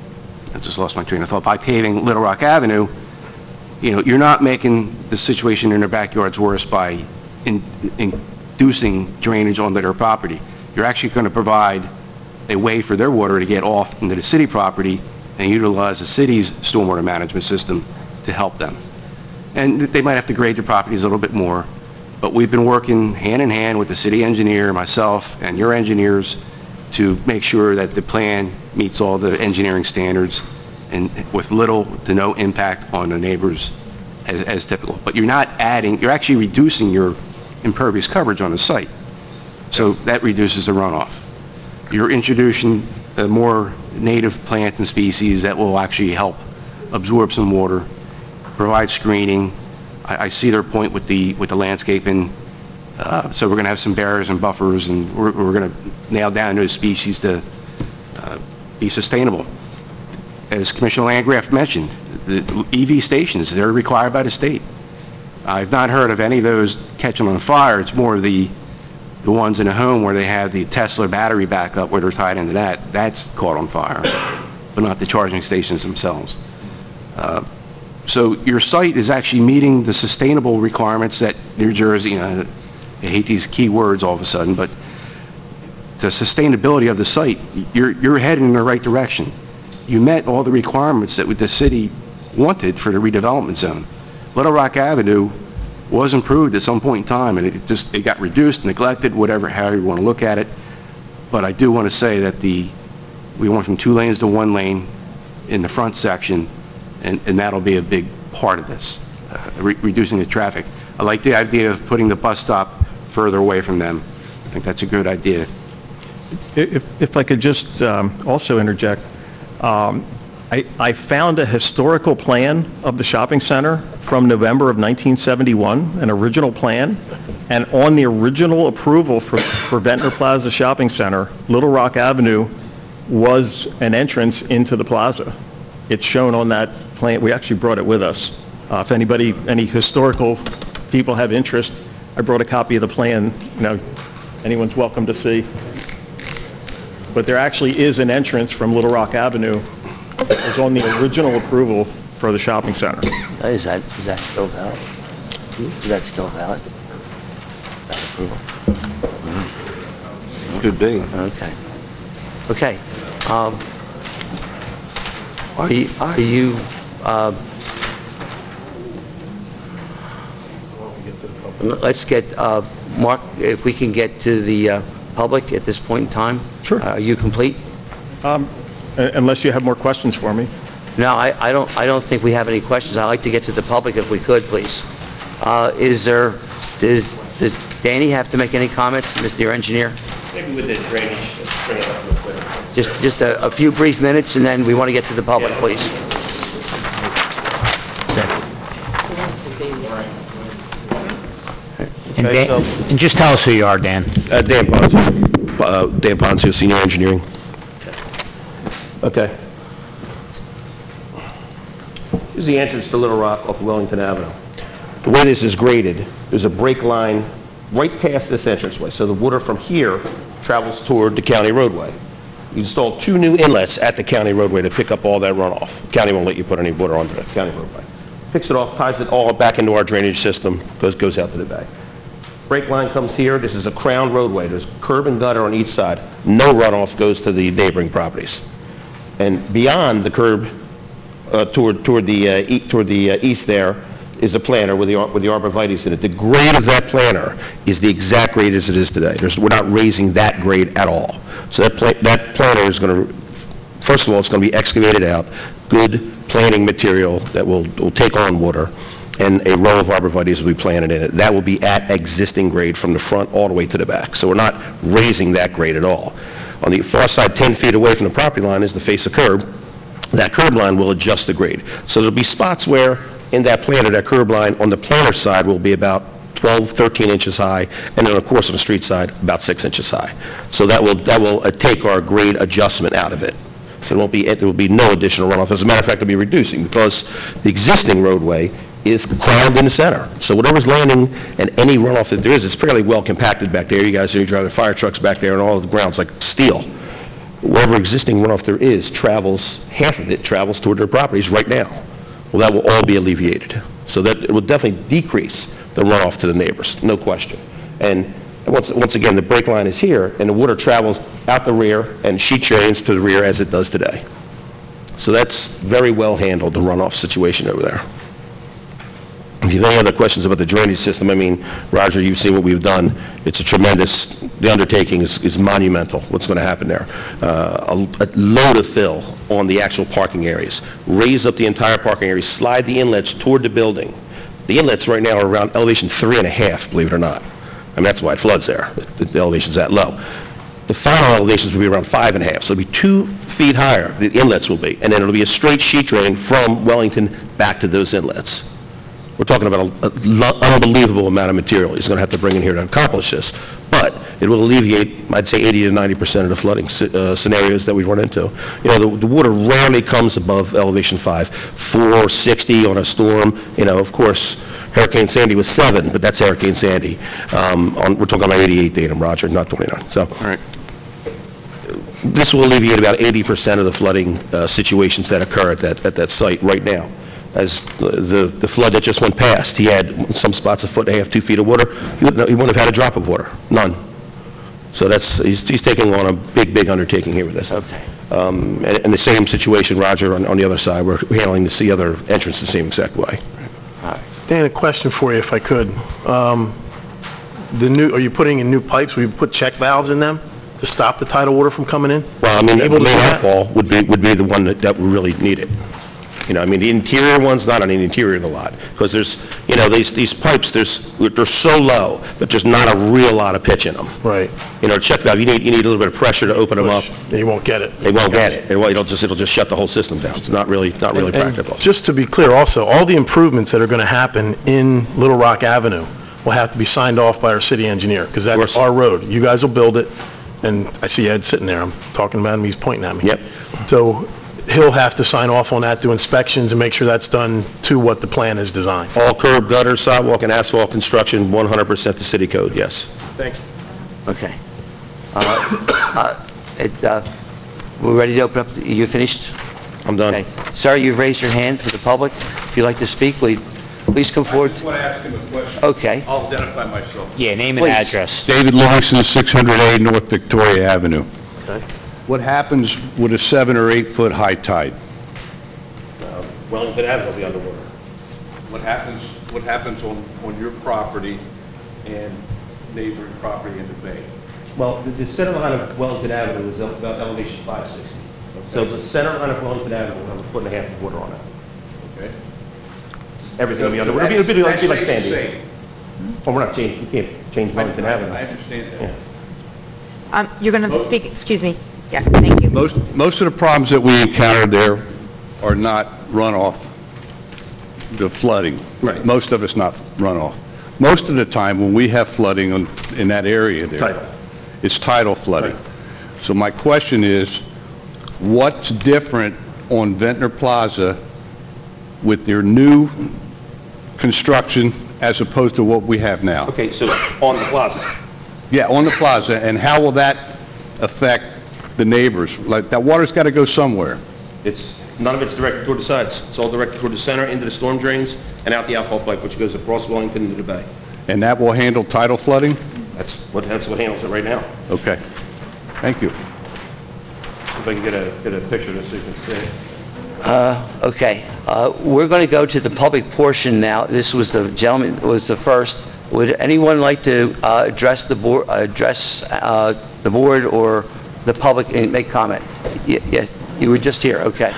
I just lost my train of thought. By paving Little Rock Avenue, you know, you're not making the situation in their backyards worse by in, inducing drainage onto their property. You're actually going to provide a way for their water to get off into the city property and utilize the city's stormwater management system to help them. And they might have to grade their properties a little bit more, but we've been working hand in hand with the city engineer, myself, and your engineers to make sure that the plan meets all the engineering standards and with little to no impact on the neighbors as, as typical. But you're not adding, you're actually reducing your impervious coverage on the site. So that reduces the runoff. You're introducing uh, more native plants and species that will actually help absorb some water, provide screening. I, I see their point with the with the landscaping. Uh, so we're going to have some barriers and buffers, and we're, we're going to nail down those species to uh, be sustainable. As Commissioner Landgraf mentioned, the E V stations, they're required by the state. I've not heard of any of those catching on fire. It's more the the ones in a home where they have the Tesla battery backup where they're tied into that. That's caught on fire, but not the charging stations themselves. Uh, so your site is actually meeting the sustainable requirements that New Jersey, you know, I hate these key words all of a sudden, but the sustainability of the site, you're, you're heading in the right direction. You met all the requirements that the city wanted for the redevelopment zone. Little Rock Avenue was improved at some point in time, and it just it got reduced, neglected, whatever, however you want to look at it. But I do want to say that the we went from two lanes to one lane in the front section, and, and that'll be a big part of this, uh, re- reducing the traffic. I like the idea of putting the bus stop further away from them. I think that's a good idea. If, if I could just um, also interject, um, I, I found a historical plan of the shopping center from November of nineteen seventy-one, an original plan, and on the original approval for, for Ventnor Plaza Shopping Center, Little Rock Avenue was an entrance into the plaza. It's shown on that plan. We actually brought it with us. Uh, if anybody, any historical people have interest, I brought a copy of the plan. You know, anyone's welcome to see. But there actually is an entrance from Little Rock Avenue. It was on the original approval for the shopping center. Is that, is that still valid? Is that still valid? That approval? Could be. Okay. Okay. Um, Are you, are you, uh, let's get, uh, Mark, if we can get to the uh, public at this point in time? Sure. Uh, Are you complete? Um, uh, unless you have more questions for me. No, I, I don't, I don't think we have any questions. I'd like to get to the public if we could, please. Uh, is there, does, does Danny have to make any comments, Mister Engineer? Maybe with the drainage, bring it up real quick. Just, just a, a few brief minutes, and then we want to get to the public, Yeah. please. And Dan, and just tell us who you are, Dan. Uh, Dan Ponzio, uh, Dan Ponzio, Senior Engineering. Okay. This is the entrance to Little Rock off Wellington Avenue. The way this is graded, there's a break line right past this entranceway, so the water from here travels toward the county roadway. You installed two new inlets at the county roadway to pick up all that runoff. County won't let you put any water onto the county roadway. Picks it off, ties it all back into our drainage system, goes goes out to the back. Break line comes here. This is a crown roadway. There's curb and gutter on each side. No runoff goes to the neighboring properties. And beyond the curb, uh, toward toward the uh, e toward the uh, east there, is a planter with the ar- with the arborvitae's in it. The grade of that planter is the exact grade as it is today. There's, we're not raising that grade at all. So that pla- that planter is going to, first of all, it's going to be excavated out, good planting material that will will take on water, and a row of arborvitae's will be planted in it. That will be at existing grade from the front all the way to the back. So we're not raising that grade at all. On the far side, ten feet away from the property line, is the face of curb. That curb line will adjust the grade. So there'll be spots where in that planter, that curb line on the planter side will be about twelve, thirteen inches high, and then of course on the street side, about six inches high. So that will, that will uh, take our grade adjustment out of it. So there won't be, there will be no additional runoff. As a matter of fact, it'll be reducing because the existing roadway is crowned in the center. So whatever's landing and any runoff that there is, it's fairly well compacted back there. You guys are driving fire trucks back there and all the ground's like steel. Whatever existing runoff there is travels, half of it travels toward their properties right now. Well, that will all be alleviated. So that it will definitely decrease the runoff to the neighbors, no question. And once, once again, the break line is here, and the water travels out the rear and sheet drains to the rear as it does today. So that's very well handled, the runoff situation over there. If you have any other questions about the drainage system, I mean, Roger, you've seen what we've done. It's a tremendous, the undertaking is, is monumental, what's going to happen there. Uh, a, a load of fill on the actual parking areas. Raise up the entire parking area, slide the inlets toward the building. The inlets right now are around elevation three and a half, believe it or not. I mean, that's why it floods there. The, the elevation's that low. The final elevations will be around five and a half, so it'll be two feet higher, the inlets will be, and then it'll be a straight sheet drain from Wellington back to those inlets. We're talking about an unbelievable amount of material he's going to have to bring in here to accomplish this. But it will alleviate, I'd say, eighty to ninety percent of the flooding uh, scenarios that we run into. You know, the, the water rarely comes above elevation five. four sixty on a storm, you know, of course, Hurricane Sandy was seven, but that's Hurricane Sandy. Um, on, we're talking about eighty-eight datum, Roger, not twenty-nine. So, All right. this will alleviate about eighty percent of the flooding uh, situations that occur at that, at that site right now. As the, the, the flood that just went past, he had some spots a foot and a half, two feet of water. He wouldn't, he wouldn't have had a drop of water, none. So that's, he's, he's taking on a big, big undertaking here with this. Okay. Um, and, and the same situation, Roger, on, on the other side, we're handling this, the other entrance the same exact way. All right. Dan, a question for you, if I could. Um, the new, are you putting in new pipes? Will you put check valves in them to stop the tidal water from coming in? Well, I mean, the Able to main do that? outfall would be, would be the one that, that would really need it. You know, I mean, the interior one's not on the interior of the lot, because there's, you know, these, these pipes, there's, they're so low that there's not a real lot of pitch in them. Right. You know, check valve, you need, you need a little bit of pressure to open them up. You won't get it. They won't get it. It won't- It'll just, it'll just shut the whole system down. It's not really, not really And practical. just to be clear also, all the improvements that are going to happen in Little Rock Avenue will have to be signed off by our city engineer, because that's course. our road. You guys will build it, and I see Ed sitting there, I'm talking about him, he's pointing at me. Yep. So he'll have to sign off on that, do inspections, and make sure that's done to what the plan is designed. All curb, gutter, sidewalk, and asphalt construction, one hundred percent to city code, yes. Thank you. Okay. Uh, uh, it, uh, we're ready to open up, the- you finished? I'm done. Okay. Sir, you've raised your hand for the public. If you'd like to speak, please, please come forward. want to ask him a question. Okay. I'll identify myself. Yeah, name and Please. address. David Lawson, six hundred A North Victoria Avenue. Okay. What happens with a seven or eight foot high tide? Wellington Avenue will be underwater. What happens, what happens on, on your property and neighboring property in the bay? Well, the, the center line of Wellington Avenue is ele- about elevation five sixty. So the center line of Wellington Avenue, we'll have a foot and a half of water on it. Okay? Everything will be underwater. It'll be, it'll be, it'll be like That stays the Sandy. same. Well, we're not changing, we can't change Wellington I- I- Avenue. I understand that. Yeah. Um, you're going to speak, excuse me. Yes, thank you. Most, most of the problems that we encounter there are not runoff, the flooding. Right. Most of it's not runoff. Most of the time, when we have flooding on, in that area there, Tidal. it's tidal flooding. Right. So my question is, what's different on Ventnor Plaza with their new construction as opposed to what we have now? Okay, so on the plaza. Yeah, on the plaza, and how will that affect the neighbors? Like, that water's got to go somewhere. It's, none of it's directed toward the sides. It's all directed toward the center, into the storm drains, and out the outfall pipe, which goes across Wellington into the bay. And that will handle tidal flooding? That's what, that's what handles it right now. Okay. Thank you. If I can get a, get a picture of this so you can see it. Uh, okay, uh, we're going to go to the public portion now. This was the gentleman, was the first. Would anyone like to uh, address the board, address uh, the board or the public and make comment? Y- Yes, you were just here, okay.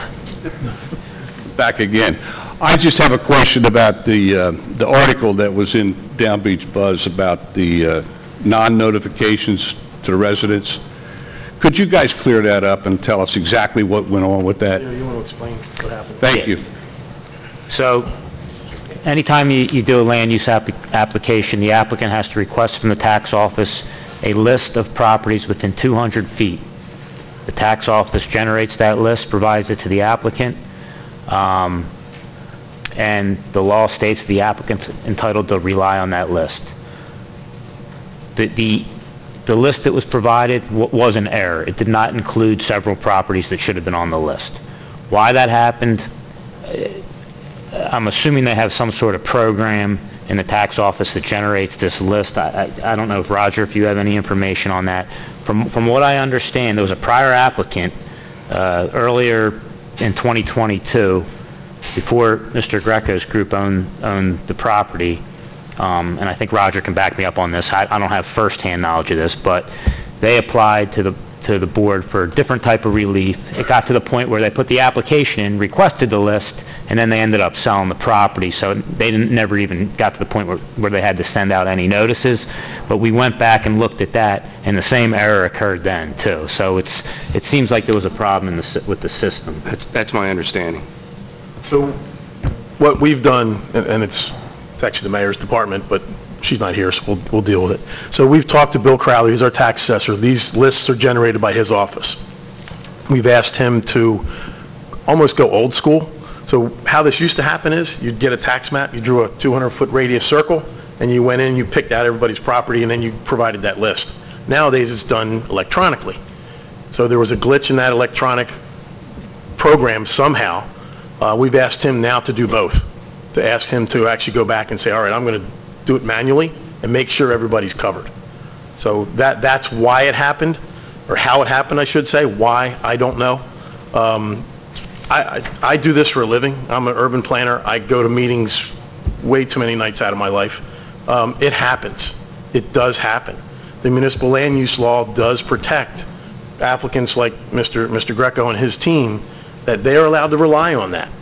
Back again. I just have a question about the, uh, the article that was in Down Beach Buzz about the uh, non-notifications to the residents. Could you guys clear that up and tell us exactly what went on with that? You want to explain what happened? Thank Yeah. you. So, anytime you, you do a land use app- application, the applicant has to request from the tax office a list of properties within two hundred feet. The tax office generates that list, provides it to the applicant, um, and the law states the applicant's entitled to rely on that list. The, the, the list that was provided w- was an error. It did not include several properties that should have been on the list. Why that happened, I'm assuming they have some sort of program in the tax office that generates this list. I, I, I don't know if, Roger, if you have any information on that. From, from what I understand, there was a prior applicant uh, earlier in twenty twenty-two, before Mister Greco's group owned, owned the property, um, and I think Roger can back me up on this. I, I don't have firsthand knowledge of this, but they applied to the to the board for a different type of relief. It got to the point where they put the application in, requested the list, and then they ended up selling the property. So they didn't, never even got to the point where, where they had to send out any notices. But we went back and looked at that, and the same error occurred then too. So it's, it seems like there was a problem in the, sy- with the system. That's, that's my understanding. So what we've done, and and it's, it's actually the mayor's department, but she's not here, so we'll, we'll deal with it. So we've talked to Bill Crowley, he's our tax assessor. These lists are generated by his office. We've asked him to almost go old school. So how this used to happen is, you'd get a tax map, you drew a two hundred foot radius circle, and you went in, you picked out everybody's property, and then you provided that list. Nowadays, it's done electronically. So there was a glitch in that electronic program somehow. Uh, we've asked him now to do both, to ask him to actually go back and say, all right, I'm going to do it manually and make sure everybody's covered. So that that's why it happened, or how it happened, I should say. Why, I don't know. Um, I, I, I do this for a living. I'm an urban planner. I go to meetings way too many nights out of my life. Um, it happens. It does happen. The municipal land use law does protect applicants like Mister Mister Greco and his team, that they are allowed to rely on that.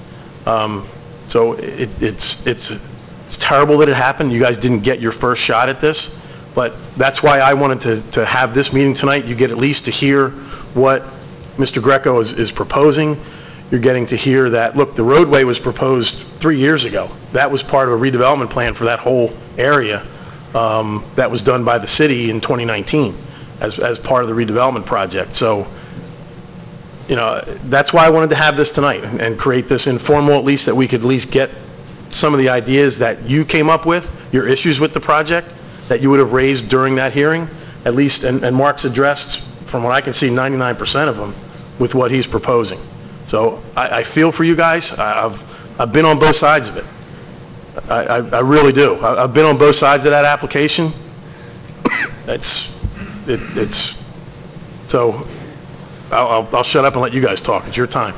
Um, so it, it's, it's, it's terrible that it happened. You guys didn't get your first shot at this, but that's why I wanted to, to have this meeting tonight. You get at least to hear what Mister Greco is, is proposing. You're getting to hear that, look, the roadway was proposed three years ago. That was part of a redevelopment plan for that whole area um, that was done by the city in twenty nineteen as, as part of the redevelopment project. So, you know, that's why I wanted to have this tonight and, and create this informal, at least that we could at least get some of the ideas that you came up with, your issues with the project, that you would have raised during that hearing, at least, and, and Mark's addressed, from what I can see, ninety-nine percent of them with what he's proposing. So I, I feel for you guys. I, I've, I've been on both sides of it. I, I, I really do. I, I've been on both sides of that application. It's, it, it's, so I'll, I'll, I'll shut up and let you guys talk. It's your time.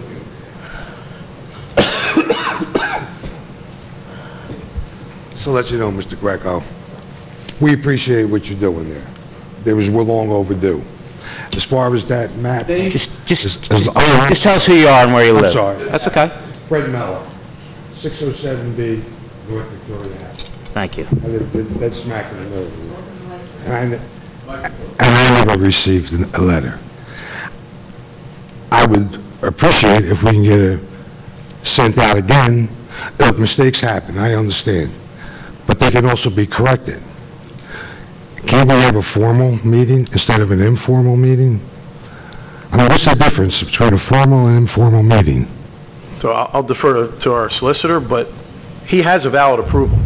So let you know, Mister Greco, we appreciate what you're doing there. There was, we're long overdue. As far as that map... Just, just, as- just, as- oh, just tell us who you are and where you I'm live. sorry. That's okay. Fred Mello, six oh seven B, North Victoria Ave. Thank you. I live dead smack in the middle of the road. And I, ne- and I never received an- a letter. I would appreciate if we can get it sent out again. Look, mistakes happen, I understand. But they can also be corrected. Can't we have a formal meeting instead of an informal meeting? I mean, what's the difference between a formal and informal meeting? So I'll I'll defer to, to our solicitor, but he has a valid approval.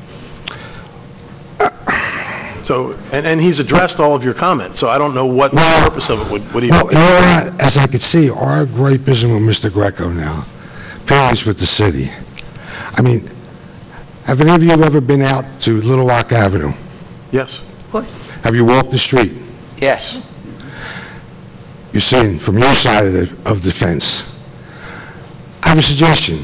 So, and, and he's addressed all of your comments, so I don't know what the Well- purpose of it would, would Well, even you know what, as I could see, our gripe isn't with Mister Greco now. Apparently it's with the city. I mean, have any of you ever been out to Little Rock Avenue? Yes. Have you walked the street? Yes. You're seeing from your side of the, of the fence. I have a suggestion.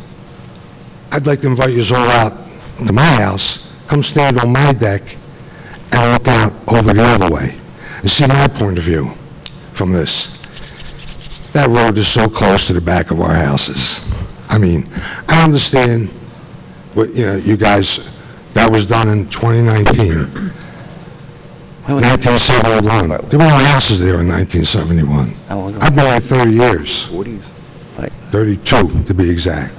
I'd like to invite you all out to my house, come stand on my deck, and look out over the other way, and see my point of view from this. That road is so close to the back of our houses. I mean, I understand what, you know, you guys, that was done in twenty nineteen. nineteen seventy-one. There were no houses there in nineteen seventy-one. I've been there thirty years. thirty-two, to be exact.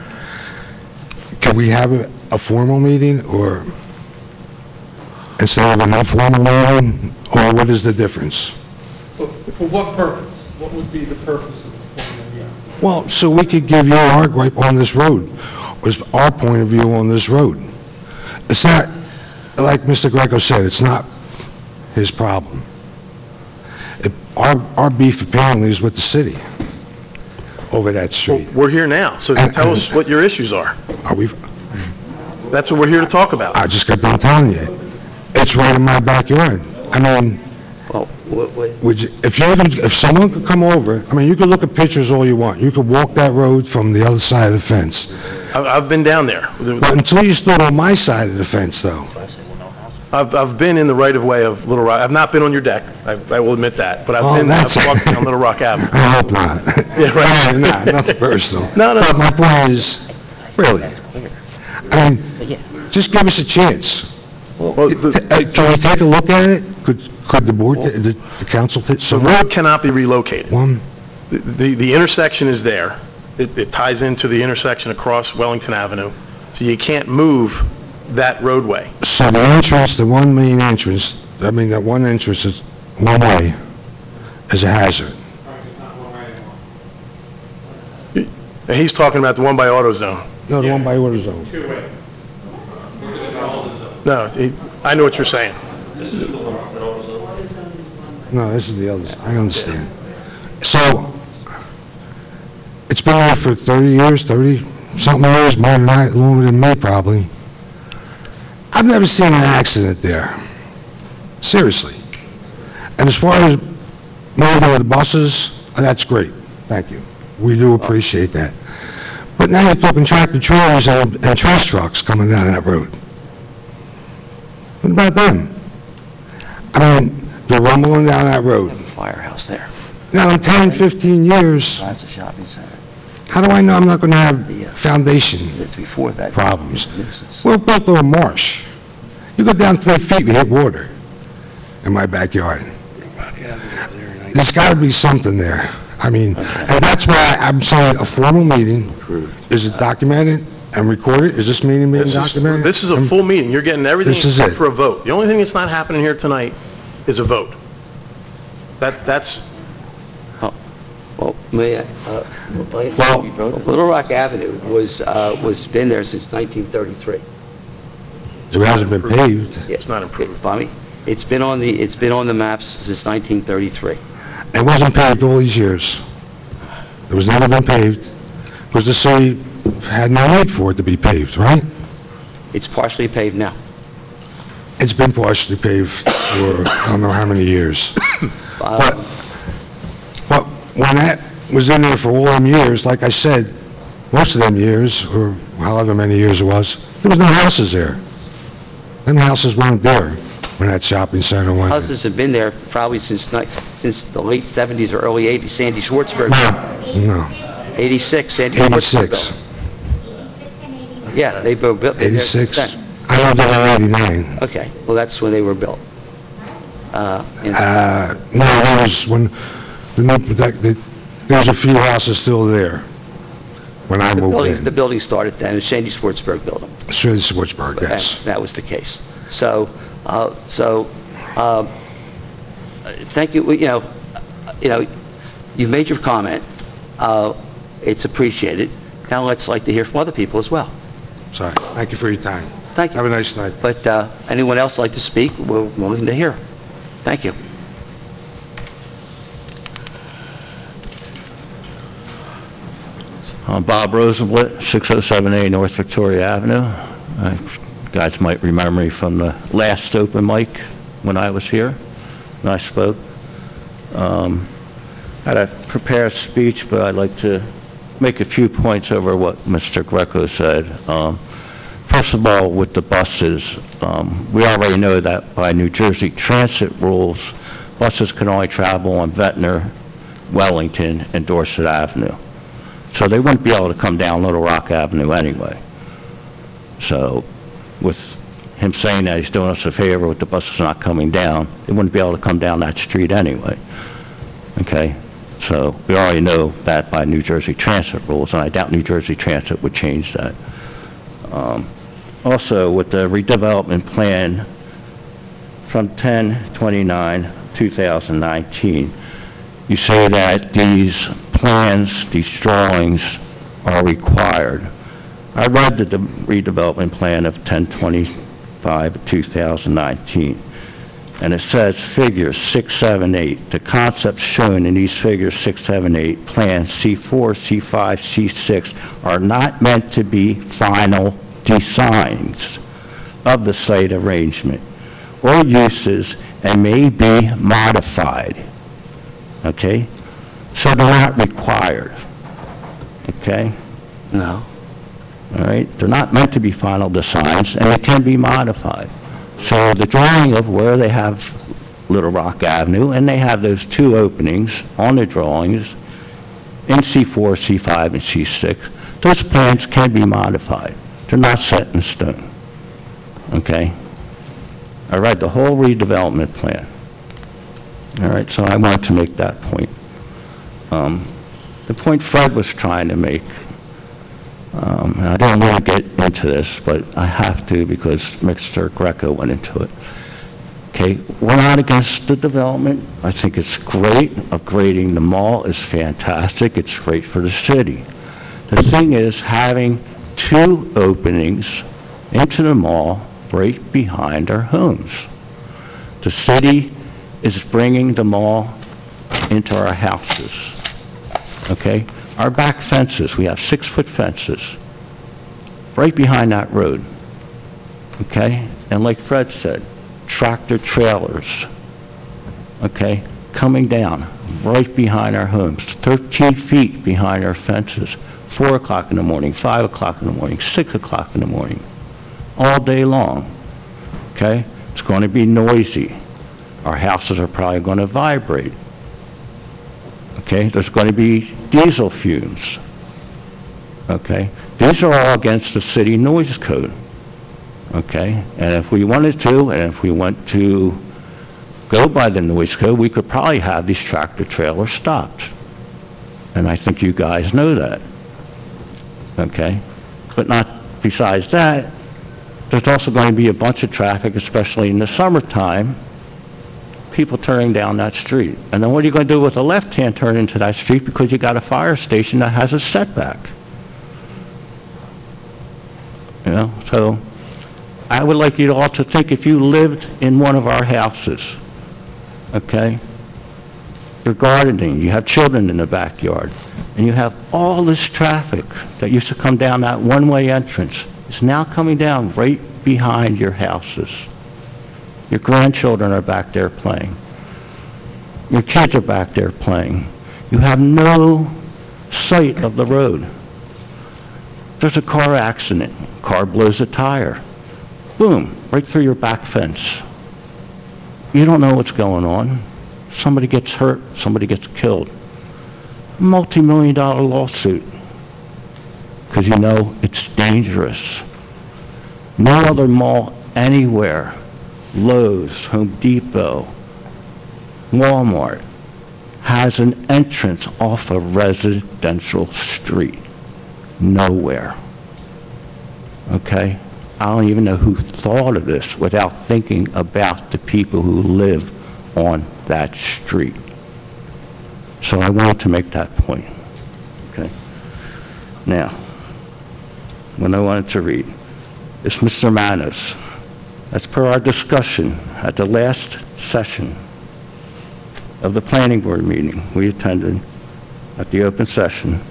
Can we have a, a formal meeting, or instead of an informal meeting, or what is the difference? For for what purpose? What would be the purpose of the formal meeting? Well, so we could give you our gripe on this road, was our point of view on this road. It's not, like Mister Greco said, it's not his problem. It, our, our beef apparently is with the city over that street. Well, we're here now, so And- tell us what your issues are. Are we, That's what we're here to talk about. I just got done telling you, it's right in my backyard. I mean, Well, what, what, would you, if you, if someone could come over, I mean, you could look at pictures all you want. You could walk that road from the other side of the fence. I've, I've been down there. But until you stood on my side of the fence, though, I've, I've been in the right-of-way of Little Rock. I've not been on your deck, I, I will admit that, but I've Oh, been, I've that's- walked down Little Rock Avenue. I hope not. Yeah, right. Nah, nothing personal. No, no. But my point is, really, I mean, just give us a chance. Well, Uh, the, Can we take a look at it? Could, could the board, the, the council take the some? road cannot be relocated. One, The, the, the intersection is there. It, it ties into the intersection across Wellington Avenue, so you can't move that roadway. so the entrance, the one main entrance, I mean, that one entrance is one way, is a hazard. He's talking about the one by AutoZone. No, the one by AutoZone. No, he, I know what you're saying. No, this is the other, I understand. So, it's been there for thirty years, thirty-something years, more than that, longer than me probably. I've never seen an accident there. Seriously. And as far as moving with the buses, that's great. Thank you. We do appreciate that. But now you're talking tractor trailers and, and trash trucks coming down that road. What about them? I mean, they're rumbling down that road. firehouse there. Now, in ten, fifteen years, That's a shopping center. How do I know I'm not going to have foundation It's before that. problems? We're built on a marsh. You go down three feet, you hit water in my backyard. There's got to be something there. I mean, and that's why I'm saying a formal meeting. Is it documented and recorded? Is this meeting being This is, documented? this is a full meeting. You're getting everything This is except it. for a vote. The only thing that's not happening here tonight is a vote. That, that's, Oh, Well, may I, uh, well, Little Rock Avenue was, uh, was been there since nineteen thirty-three. It hasn't been paved. it's not improved. Bobby, it's been on the, it's been on the maps since nineteen thirty-three. It wasn't paved all these years. It was never been paved, because the city had no need for it to be paved, right? It's partially paved now. It's been partially paved for I don't know how many years. But, but when that was in there for all them years, like I said, most of them years, or however many years it was, there was no houses there. Them houses weren't there when that shopping center went in. Houses have been there probably since, ni- since the late seventies or early eighties, Sandy Schwartzberg. No, eighty-six, Sandy Schwartzberg. eighty-six, built. Yeah, they were built. they're there since eighty-six. then. I lived there in eighty-nine. Okay, well, that's when they were built. Uh, in- Uh, no, that was when, the new, that, the- there's a few houses still there when I The moved building, the in. building started then, and Sandy Schwartzberg built them. Straight to Schwartzburg, yes. That, that was the case. So, uh, so, uh, thank you, you know, uh, you know, you've made your comment, uh, it's appreciated. Now let's like to hear from other people as well. Sorry, thank you for your time. Thank you. Have a nice night. But, uh, anyone else like to speak, we're willing to hear. Thank you. I'm Bob Rosenblatt, six oh seven A North Victoria Avenue. Uh, You guys might remember me from the last open mic when I was here, when I spoke. Um, I had a prepared speech, but I'd like to make a few points over what Mister Greco said. Um, First of all, with the buses, um, we already know that by New Jersey transit rules, buses can only travel on Ventnor, Wellington, and Dorset Avenue. So they wouldn't be able to come down Little Rock Avenue anyway. So with him saying that he's doing us a favor with the buses not coming down, they wouldn't be able to come down that street anyway. Okay? So we already know that by New Jersey transit rules, and I doubt New Jersey Transit would change that. Um, Also, with the redevelopment plan from ten twenty-nine two thousand nineteen, you say that these plans, these drawings are required. I read the de- redevelopment plan of ten twenty-five two thousand nineteen, and it says figures six, seven, eight. The concepts shown in these figures six, seven, eight, plans C four, C five, C six are not meant to be final designs of the site arrangement or uses and may be modified. Okay? So they're not required. Okay? No. All right? They're not meant to be final designs, and they can be modified. So the drawing of where they have Little Rock Avenue, and they have those two openings on the drawings in C four, C five, and C six, those plans can be modified. They're not set in stone. Okay? I read the whole redevelopment plan. All right, so I wanted to make that point. Um, the point Fred was trying to make, um, and I don't want to get into this, but I have to because Mister Greco went into it. Okay, we're not against the development. I think it's great. Upgrading the mall is fantastic. It's great for the city. The thing is, having two openings into the mall right behind our homes. The city is bringing the mall into our houses. Okay? Our back fences, we have six-foot fences right behind that road. Okay? And like Fred said, tractor trailers, okay, coming down right behind our homes, thirteen feet behind our fences, four o'clock in the morning, five o'clock in the morning, six o'clock in the morning, all day long, okay? It's going to be noisy. Our houses are probably going to vibrate, okay? There's going to be diesel fumes, Okay? These are all against the city noise code. Okay? And if we wanted to, and if we want to go by the noise code, we could probably have these tractor trailers stopped. And I think you guys know that. Okay? But not, besides that, there's also going to be a bunch of traffic, especially in the summertime, people turning down that street. And then what are you going to do with a left-hand turn into that street because you got a fire station that has a setback? You know, so I would like you all to think if you lived in one of our houses, okay? You're gardening, you have children in the backyard, and you have all this traffic that used to come down that one-way entrance. It's now coming down right behind your houses. Your grandchildren are back there playing. Your kids are back there playing. You have no sight of the road. There's a car accident. Car blows a tire. Boom, right through your back fence. You don't know what's going on. Somebody gets hurt, somebody gets killed. Multi-million dollar lawsuit. Because you know it's dangerous. No other mall anywhere, Lowe's, Home Depot, Walmart, has an entrance off a residential street. Nowhere. Okay? I don't even know who thought of this without thinking about the people who live on that street. So I wanted to make that point. Okay? Now, what I wanted to read is Mister Manos. As per our discussion at the last session of the planning board meeting we attended at the open session,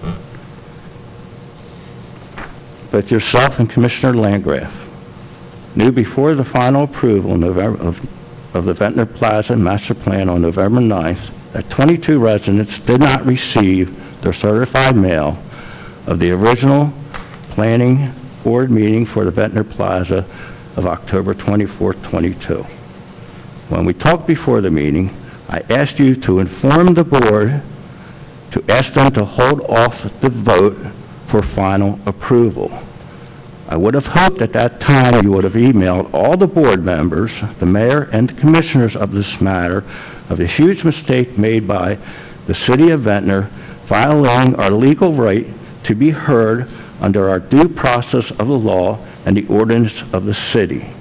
both yourself and Commissioner Landgraf knew before the final approval in November of, of the Ventnor Plaza Master Plan on November ninth that twenty-two residents did not receive their certified mail of the original planning board meeting for the Ventnor Plaza of October twenty-fourth, twenty-two. When we talked before the meeting, I asked you to inform the board to ask them to hold off the vote for final approval. I would have hoped at that time you would have emailed all the board members, the mayor, and the commissioners of this matter of the huge mistake made by the city of Ventnor violating our legal right to be heard under our due process of the law and the ordinance of the city.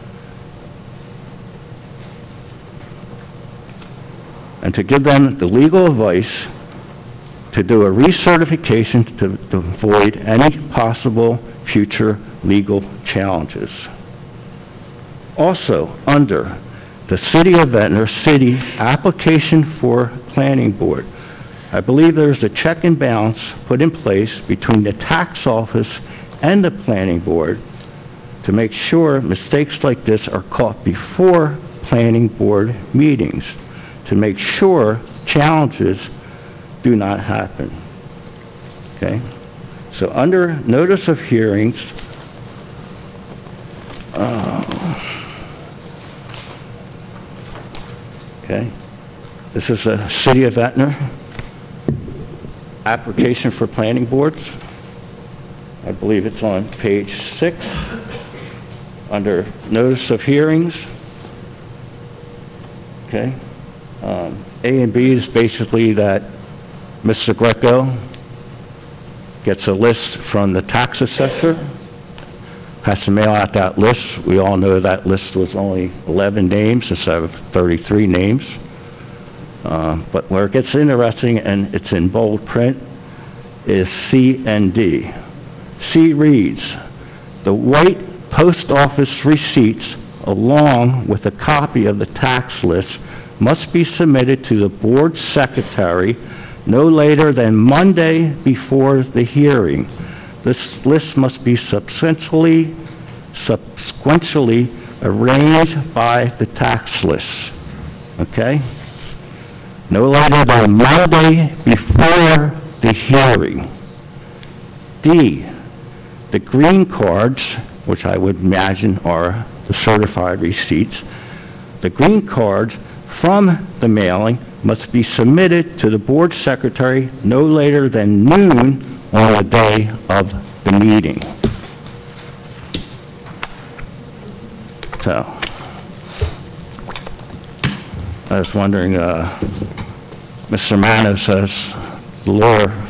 And to give them the legal advice to do a recertification to, to avoid any possible future legal challenges. Also, under the City of Ventnor City application for planning board, I believe there's a check and balance put in place between the tax office and the planning board to make sure mistakes like this are caught before planning board meetings, to make sure challenges do not happen. Okay? So under notice of hearings, uh, okay, this is a City of Ventnor application for planning boards. I believe it's on page six, under notice of hearings. Okay. Um, A and B is basically that Mister Greco gets a list from the tax assessor, has to mail out that list. We all know that list was only eleven names instead of thirty-three names. Uh, but where it gets interesting, and it's in bold print, is C and D. C reads, the white post office receipts along with a copy of the tax list must be submitted to the board secretary no later than Monday before the hearing. This list must be subsequently, subsequently arranged by the tax list. Okay? No later than Monday before the hearing. D, the green cards, which I would imagine are the certified receipts, the green cards from the mailing must be submitted to the board secretary no later than noon on the day of the meeting. So, I was wondering, uh, Mister Mano says the law